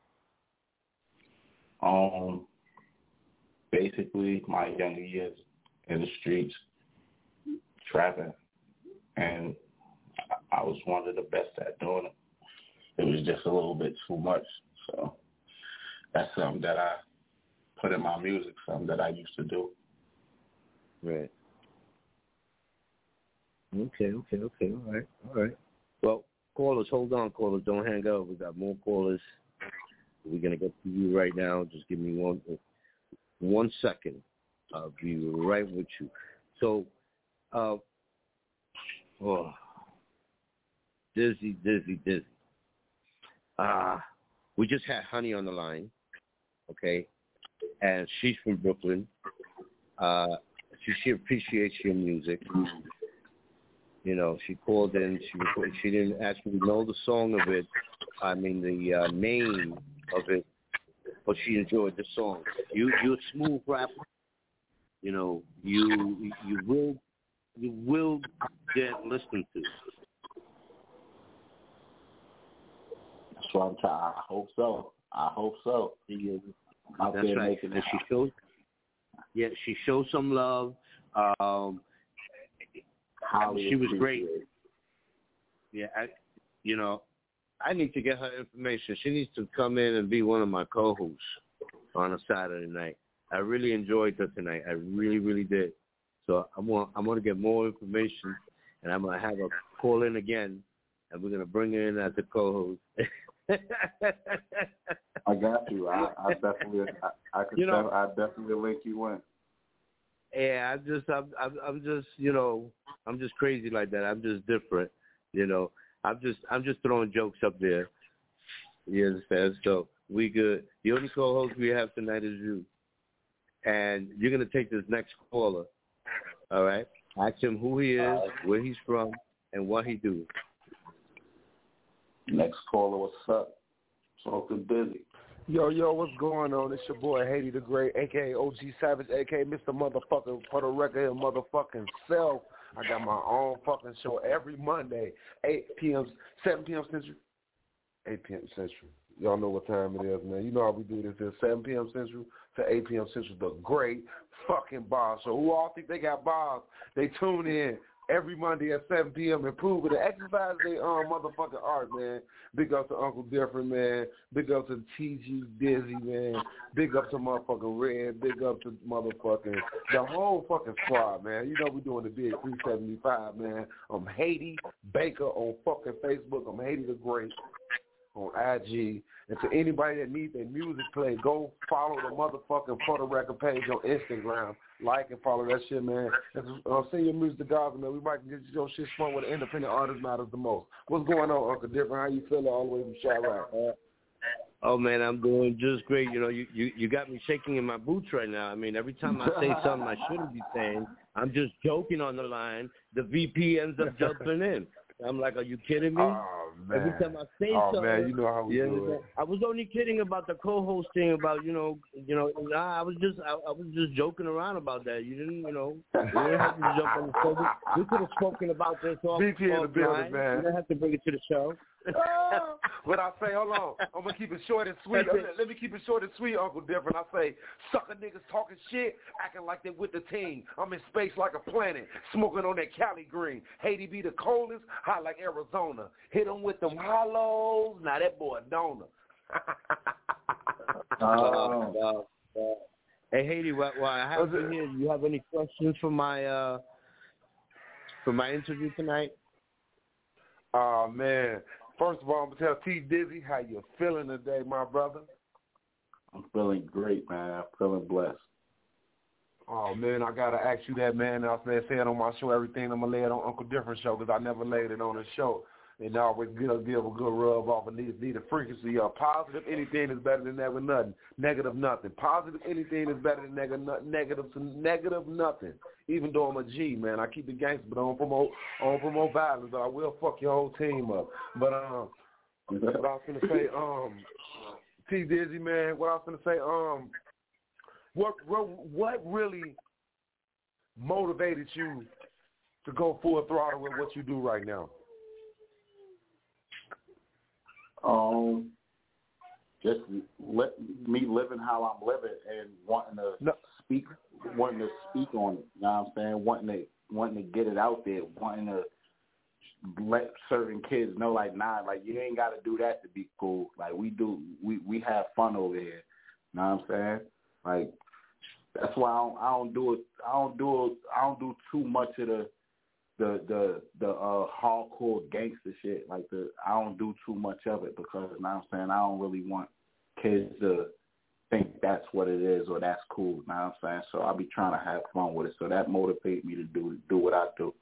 Um, basically, my younger years in the streets, trapping, and I was one of the best at doing it. It was just a little bit too much, so that's something that I put in my music, something that I used to do. Right. Okay, okay, okay, all right, all right. Well, callers, hold on, callers, don't hang up. We got more callers. We're gonna get to you right now. Just give me one one second. I'll be right with you. So, uh, oh, dizzy, dizzy, dizzy. Uh, we just had Honey on the line, okay, and she's from Brooklyn. Uh, she, she appreciates your music. You know, she called in. She she didn't actually know the song of it. I mean, the uh, name of it, but she enjoyed the song. You you're a smooth rapper. You know, you you will you will get listened to. That's what I'm trying. I hope so. I hope so. Yeah, Out that's there right. making And she shows, yeah, she showed some love. Um, Highly she was great. appreciated. Yeah, I, you know, I need to get her information. She needs to come in and be one of my co-hosts on a Saturday night. I really enjoyed her tonight. I really, really did. So I'm going I'm going to get more information, and I'm going to have her call in again, and we're going to bring her in as a co-host. I got you. I, I definitely, I, I could, you know, def- I definitely link you in. Yeah, I'm just, I'm, I'm, I'm just, you know, I'm just crazy like that. I'm just different, you know. I'm just, I'm just throwing jokes up there. You understand? So we good. The only co-host we have tonight is you, and you're gonna take this next caller. All right. Ask him who he is, where he's from, and what he do. Next caller, what's up? Talking busy. Yo, yo, what's going on? It's your boy Haiti the Great, a k a. O G Savage, a k a. Mister Motherfucking for the record here, motherfucking self. I got my own fucking show every Monday, eight p.m., seven p.m. Central, eight p.m. Central. Y'all know what time it is, man. You know how we do this. It's seven p.m. Central to eight p.m. Central, the great fucking boss. So who all think they got bars? They tune in every Monday at seven p.m. improve it and exercise their um, motherfucking art, man. Big up to Uncle Different, man. Big up to T G Dizzy, man. Big up to motherfucking Red. Big up to motherfucking the whole fucking squad, man. You know we doing the big three seventy-five, man. I'm Haiti Baker on fucking Facebook. I'm Haiti the Great on I G. And to anybody that needs their music played, go follow the motherfucking photo record page on Instagram. Like and follow that shit, man. And uh, send your music to God, man. We might get your shit smart with the independent artist matters the most. What's going on, Uncle Different? How you feeling all the way from Chirac? Uh, oh, man, I'm doing just great. You know, you, you, you got me shaking in my boots right now. I mean, every time I say something I shouldn't be saying, I'm just joking on the line. The V P ends up jumping in. I'm like, are you kidding me? Oh, man. Every time I say oh, something, man, you know how we yeah, do it. I was only kidding about the co-host thing about, you know, you know, nah, I was just, I, I was just joking around about that. You didn't, you know, you didn't have to jump on the show. We could have spoken about this off, V P in the building, man. You didn't have to bring it to the show. oh, but I say, hold on, I'm gonna keep it short and sweet. Let, let me keep it short and sweet, Uncle Different. I say, sucker niggas talking shit, acting like they with the team. I'm in space like a planet, smoking on that Cali green. Haiti be the coldest, hot like Arizona. Hit them with them hollows. Now that boy donor. oh, wow. Wow. Hey Haiti, while, while I have you here, do you have any questions for my uh for my interview tonight? Oh man. First of all, I'm going to tell T Dizzy how you feeling today, my brother. I'm feeling great, man. I'm feeling blessed. Oh, man, I got to ask you that, man. I was saying on my show, everything, I'm going to lay it on Uncle Different show because I never laid it on the show. And I always give, give a good rub off of these, need a frequency of positive anything is better than negative nothing. Negative nothing. Positive anything is better than negative negative negative nothing. Even though I'm a G, man, I keep the gangster, but I don't promote I don't promote violence, but I will fuck your whole team up. But um what I was gonna say, um T Dizzy, man, what I was gonna say, um what what really motivated you to go full throttle with what you do right now? Um, just let me living how I'm living and wanting to no. speak, wanting to speak on it. You know what I'm saying? Wanting to wanting to get it out there, wanting to let certain kids know, like, nah, like you ain't got to do that to be cool. Like we do, we we have fun over here. You know what I'm saying? Like that's why I don't, I don't do it. I don't do it. I don't do too much of the. The the the uh, hardcore gangster shit, like the I don't do too much of it because you know what I'm saying, I don't really want kids to think that's what it is or that's cool. You know what I'm saying? So I'll be trying to have fun with it. So that motivates me to do do what I do.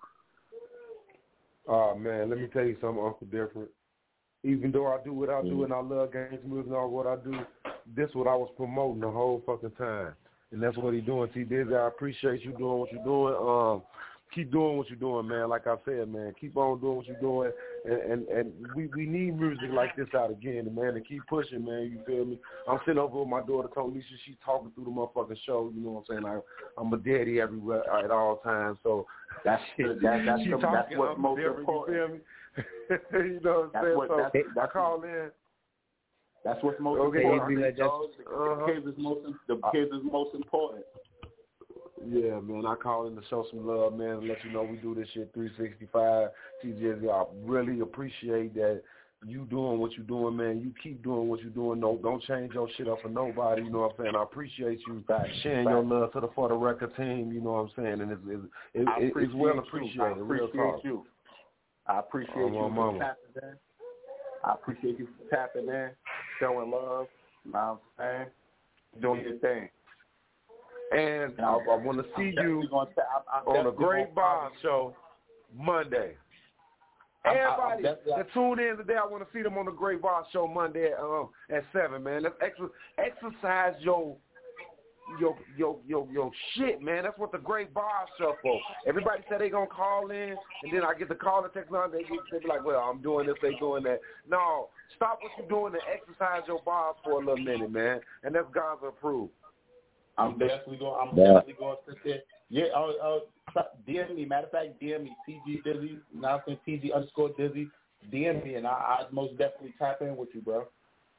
Oh man, let me tell you something, Uncle Different. Even though I do what I do mm-hmm. and I love gangster music and all what I do, this is what I was promoting the whole fucking time, and that's what he doing. T Dizzy, I appreciate you doing what you're doing. Um. Keep doing what you're doing, man. Like I said, man, keep on doing what you're doing, and and, and we, we need music like this out again, man, and keep pushing, man. You feel me? I'm sitting over with my daughter, Tonisha. She's talking through the motherfucking show. You know what I'm saying? I, I'm a daddy everywhere at all times, so that's that, that, that's, she the, talking, that's what's most important. You feel me? You know what I'm saying? What, so that's, that's, I call in. That's what's most okay, important. Like the, uh-huh. the kids is most the kids is most important. Yeah, man, I call in to show some love, man, and let you know we do this shit three sixty-five. T J, I really appreciate that you doing what you're doing, man. You keep doing what you're doing. No, don't change your shit up for nobody, you know what I'm saying? I appreciate you sharing your love to the For the Record team, you know what I'm saying? And it's, it's, it, it, it's well appreciated. I appreciate real talk. you. I appreciate oh, you for tapping in. I appreciate you for tapping in, showing love, you know what I'm saying? Doing your thing. And I, I want to see you gonna, I'm, I'm on the Great Bar Show Monday. Everybody I'm, I'm that tune in today, I want to see them on the Great Bar Show Monday at, um, at seven, man. Let's ex- exercise your, your your your your shit, man. That's what the Great Bar Show for. Everybody said they going to call in, and then I get the call and text on. They, they be like, well, I'm doing this, they doing that. No, stop what you're doing and exercise your bars for a little minute, man. And that's God's approved. I'm definitely going. I'm yeah. definitely going to sit there. Yeah, I'll, I'll D M me. Matter of fact, D M me T G Dizzy. Now T G underscore Dizzy. D M me, and I, I most definitely tap in with you, bro.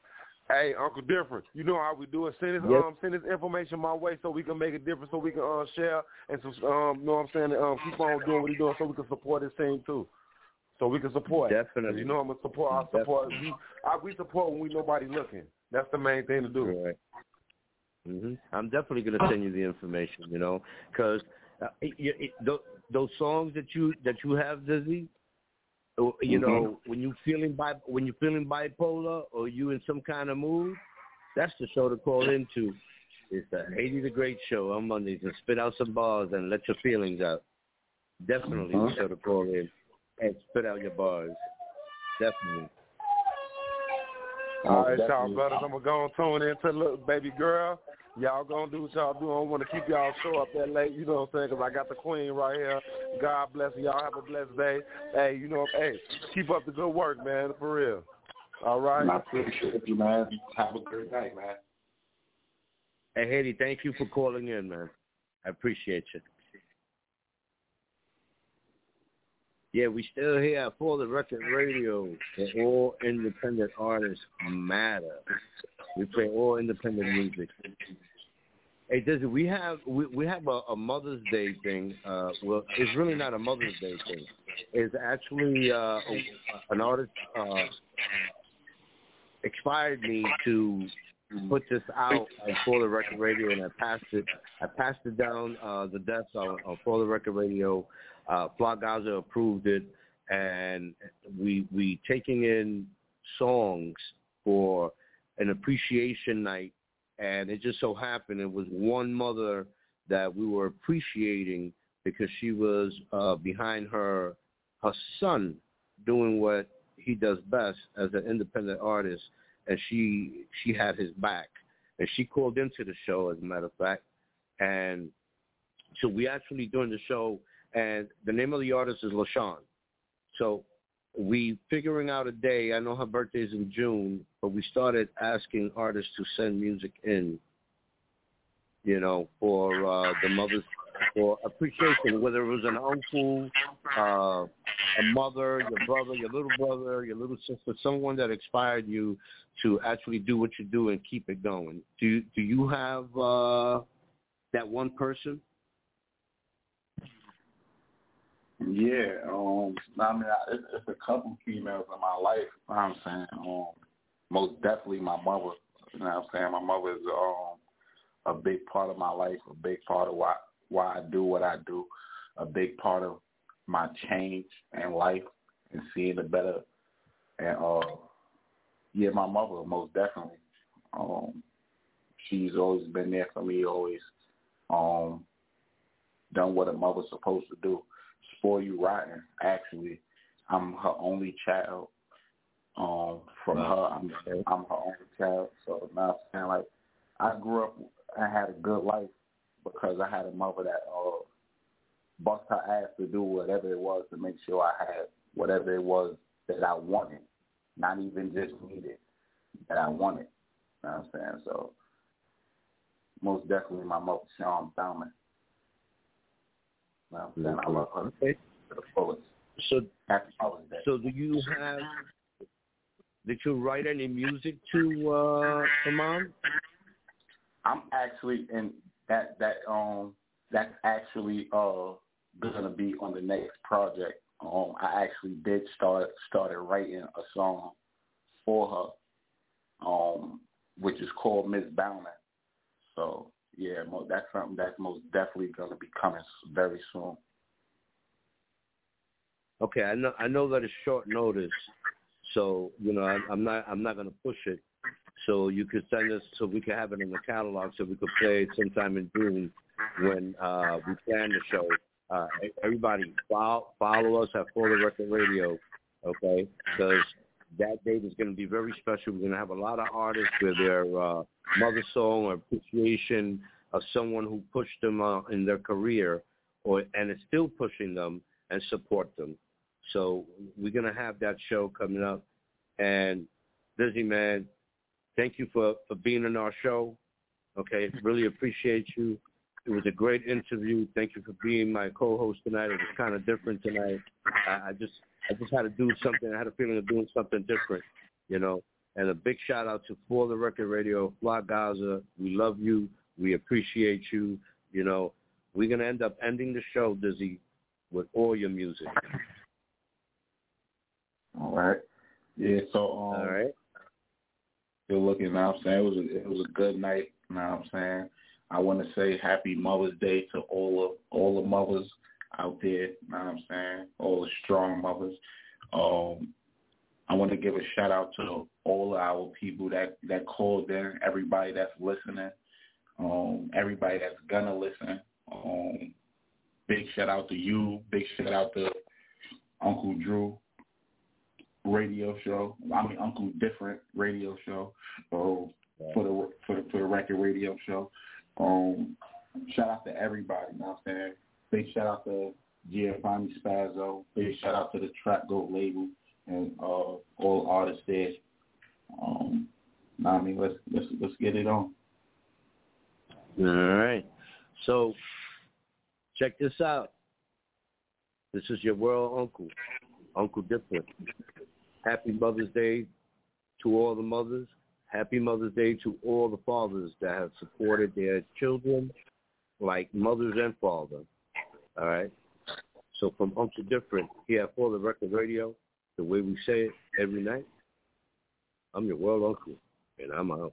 Hey, Uncle Different, you know how we do it. Send his, yep. um, send his information my way so we can make a difference, so we can uh, share and, um, you know what I'm saying, um, keep on doing what he's doing so we can support his team, too. So we can support. Definitely. You know I'm a support. I support. We, I, we support when we nobody looking. That's the main thing to do. Right. Mm-hmm. I'm definitely going to send you the information, you know, because uh, it, it, those, those songs that you that you have, Dizzy, you mm-hmm. know, when you feeling bi- when you're feeling bipolar or you in some kind of mood, that's the show to call into. It's the Haiti the Great show on Mondays, and spit out some bars and let your feelings out. Definitely mm-hmm. the show to call in and spit out your bars. Definitely. All right, y'all brothers, I'm going to go and tune in to look, baby girl. Y'all going to do what y'all do. I don't want to keep y'all show up that late, you know what I'm saying, because I got the queen right here. God bless you. Y'all have a blessed day. Hey, you know, hey, keep up the good work, man, for real. All right? I appreciate you, man. Have a great night, man. Hey, Haiti, thank you for calling in, man. I appreciate you. Yeah, we still here For the Record Radio. For all independent artists matter. We play all independent music. Hey, Dizzy, we have we, we have a, a Mother's Day thing. Uh, well, it's really not a Mother's Day thing. It's actually uh, a, an artist uh, inspired me to put this out on For the Record Radio, and I passed it. I passed it down uh, the desk on, on For the Record Radio. Uh, Fly Gaza approved it, and we we taking in songs for an appreciation night, and it just so happened it was one mother that we were appreciating because she was uh, behind her her son doing what he does best as an independent artist, and she she had his back, and she called into the show, as a matter of fact, and so we actually doing the show. And the name of the artist is LaShawn. So we figuring out a day. I know her birthday is in June, but we started asking artists to send music in, you know, for uh, the mother's, for appreciation, whether it was an uncle, uh, a mother, your brother, your little brother, your little sister, someone that inspired you to actually do what you do and keep it going. Do, do you have uh, that one person? Yeah, um, I mean, I, it's, it's a couple females in my life. You know what I'm saying, um, most definitely my mother. You know what I'm saying, my mother is um, a big part of my life, a big part of why why I do what I do, a big part of my change in life and seeing the better. And uh, yeah, my mother most definitely. Um, she's always been there for me, always um, done what a mother's supposed to do. Spoil you rotten, actually. I'm her only child. Um, from her, I'm I'm her only child. So now I'm saying, like, I grew up, I had a good life because I had a mother that uh, bust her ass to do whatever it was to make sure I had whatever it was that I wanted, not even just needed, that I wanted. You know what I'm saying? So most definitely my mother, Sean Bauman. Well, then I love her to the fullest. So, so do you have? Did you write any music to uh, to Mom? I'm actually in that that um that's actually uh gonna be on the next project. Um, I actually did start started writing a song for her, um, which is called Miss Bauman. So. Yeah, that's something that's most definitely going to be coming very soon. Okay, I know I know that it's short notice, so you know I, I'm not I'm not going to push it. So you could send us so we can have it in the catalog, so we could play it sometime in June when uh, we plan the show. Uh, everybody follow follow us at For the Record Radio, okay? Because that date is going to be very special. We're going to have a lot of artists with their uh, mother song or appreciation of someone who pushed them uh, in their career, or and is still pushing them and support them. So we're going to have that show coming up. And Dizzy, man, thank you for, for being on our show. Okay, really appreciate you. It was a great interview. Thank you for being my co-host tonight. It was kind of different tonight. I, I just I just had to do something. I had a feeling of doing something different, you know. And a big shout out to For the Record Radio, Fly Gaza. We love you. We appreciate you. You know, we're going to end up ending the show, Dizzy, with all your music. All right. Yeah, so, um, all right. Still looking, you know what I'm saying? It was a, it was a good night, you know what I'm saying? I want to say happy Mother's Day to all of all the mothers out there, you know what I'm saying? All the strong mothers. Um, I want to give a shout out to all our people that, that called in, everybody that's listening, um, everybody that's gonna listen. Um, big shout out to you. Big shout out to Uncle Drew radio show. I mean Uncle Different radio show. So for the for the for the record radio show. Um, shout out to everybody. You know what I'm saying? Big shout out to Giovanni Spazzo. Big shout out to the Trap Goat label. And uh, all artists there. Um, I mean, let's let's let's get it on. All right. So check this out. This is your world uncle, Uncle Different. Happy Mother's Day to all the mothers. Happy Mother's Day to all the fathers that have supported their children, like mothers and fathers. All right. So from Uncle Different here at For the Record Radio. The way we say it every night, I'm your world uncle, and I'm out.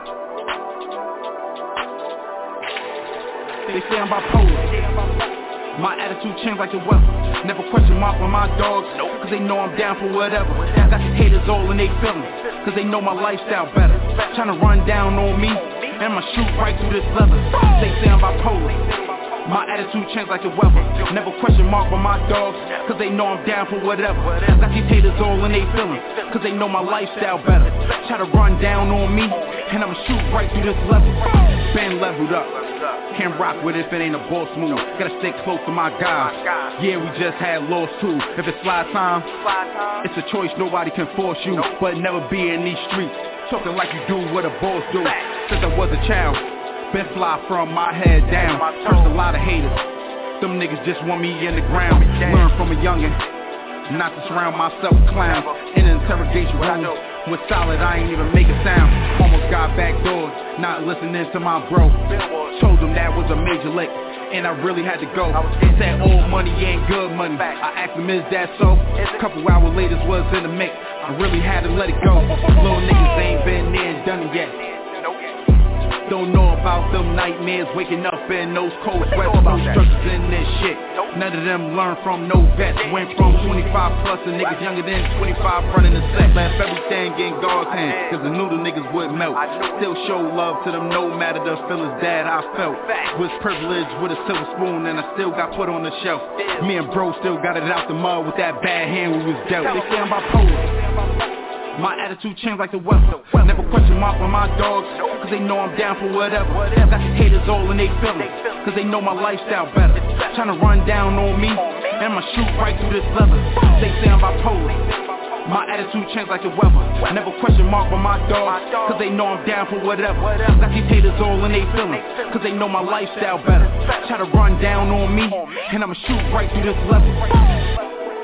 They say I'm bipolar. My attitude changed like the weather. Never question mark with my dogs, cause they know I'm down for whatever. Got these haters all in they feelings, cause they know my lifestyle better. Tryna run down on me, and I'ma shoot right through this leather. They say I'm bipolar. My attitude changed like the weather. Never question mark with my dogs, cause they know I'm down for whatever. Got these haters all in they feelings, cause they know my lifestyle better. Try to run down on me, and I'ma shoot right through this level. Been leveled up, can't rock with it if it ain't a boss move. Gotta stay close to my guys. Yeah, we just had lost too. If it's slide time, it's a choice, nobody can force you. But never be in these streets, talking like you do what a boss do. Since I was a child, been fly from my head down. Cursed a lot of haters. Them niggas just want me in the ground. Learn from a youngin', not to surround myself with clowns. In an interrogation room, with solid, I ain't even make a sound. Almost got backdoored, not listening to my bro. Told them that was a major lick, and I really had to go. He said old money ain't good money. I asked him, is that so? A couple hours later was in the mix. I really had to let it go. Little niggas ain't been there and done it yet. Don't know about them nightmares, waking up in those cold sweats, no structures in this shit. None of them learned from no vets. Went from twenty-five plus to niggas younger than twenty-five running the set. Left everything in God's hand, cause the noodle niggas would melt. Still show love to them no matter the feelings that I felt. Was privileged with a silver spoon and I still got put on the shelf. Me and bro still got it out the mud with that bad hand we was dealt. They say I'm bipolar. My attitude changed like the weather. Never question mark with my dogs, cause they know I'm down for whatever. Got these haters all in they feelings, cause they know my lifestyle better. Tryna run down on me, and I'ma shoot right through this leather. They say I'm bipolar. My attitude changed like the weather. Never question mark with my dogs, cause they know I'm down for whatever. Got these haters all in they feelings, cause they know my lifestyle better. Try to run down on me, and I'ma shoot right through this leather.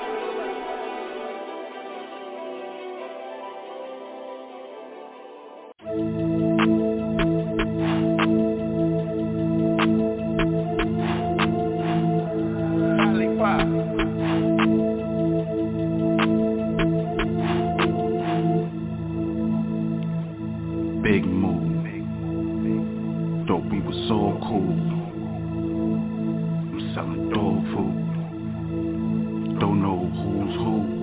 Big move. Thought we was so cool. I'm selling dog food. Don't know who's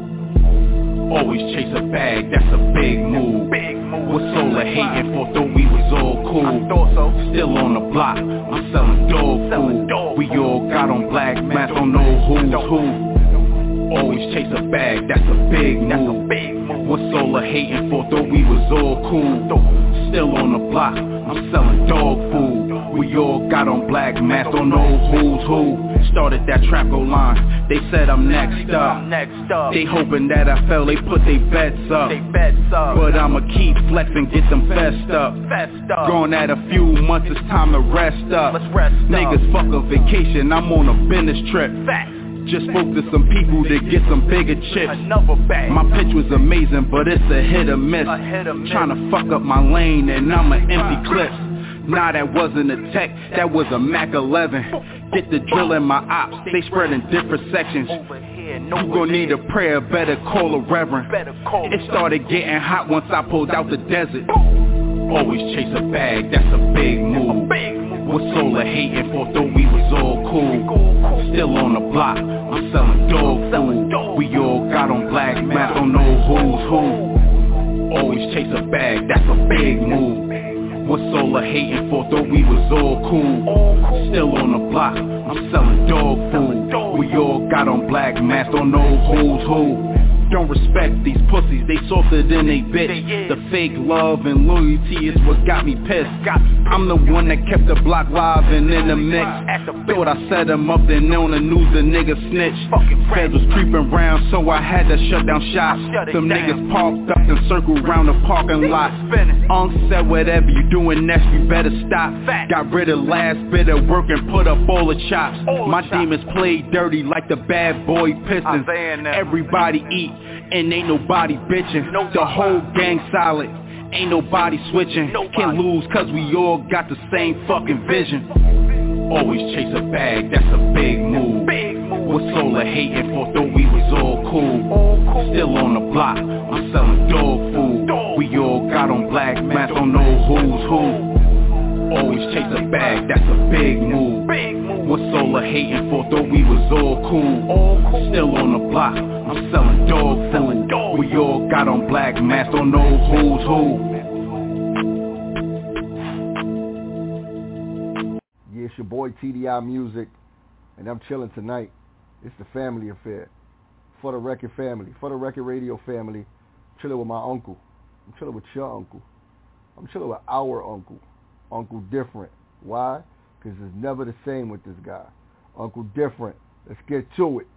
who. Always chase a bag, that's a big move. Was solar hating for though we was all cool. Still on the block, I'm selling dog food. We all got on black masks, don't know who's who. Always chase a bag, that's a big move. Was solar hating for though we was all cool. Still on the block, I'm selling dog food. We all got on black masks, don't know who's who. Started that trap go line, they said I'm next up. They hoping that I fell, they put they bets up. But I'ma keep flexing, get them fessed up. Gone at a few months, it's time to rest up. Niggas fuck a vacation, I'm on a business trip. Just spoke to some people to get some bigger chips. My pitch was amazing, but it's a hit or miss. Tryna fuck up my lane and I'm an empty clip. Nah, that wasn't a tech, that was a Mac eleven. Get the drill in my ops, they spread in different sections. You gon' need a prayer, better call a reverend. It started getting hot once I pulled out the desert. Always chase a bag, that's a big move. Was solar hating for though we was all cool. Still on the block, I'm selling dog food. We all got on black masks, don't know who's who. Always chase a bag, that's a big move. Was solar hating for though we was all cool. Still on the block, I'm selling dog food. We all got on black masks, don't know who's who. Don't respect these pussies, they softer than they bitch. The fake love and loyalty is what got me pissed. I'm the one that kept the block live and in the mix. Thought I set them up, then on the news the nigga snitch. Feds was creeping round, so I had to shut down shops. Some niggas parked up and circled round the parking lot. Unc said whatever you doing next, you better stop. Got rid of last bit of work and put up all the chops. My demons played dirty like the bad boy Pistons. Everybody eat and ain't nobody bitching. The whole gang solid, ain't nobody switching. Can't lose cause we all got the same fucking vision. Always chase a bag, that's a big move. Was solar hating for though we was all cool. Still on the block, I'm selling dog food. We all got on black masks, don't know who's who. Always chase chase a bag, that's a big move. What solar hating for, thought we was all cool. Still on the block, I'm selling dog food. We all got on black masks, don't know who's who. Yeah, it's your boy T D I Music, and I'm chilling tonight. It's the family affair. For the record family, for the record radio family, I'm chilling with my uncle. I'm chilling with your uncle. I'm chilling with our uncle. Uncle Different. Why? Because it's never the same with this guy. Uncle Different. Let's get to it.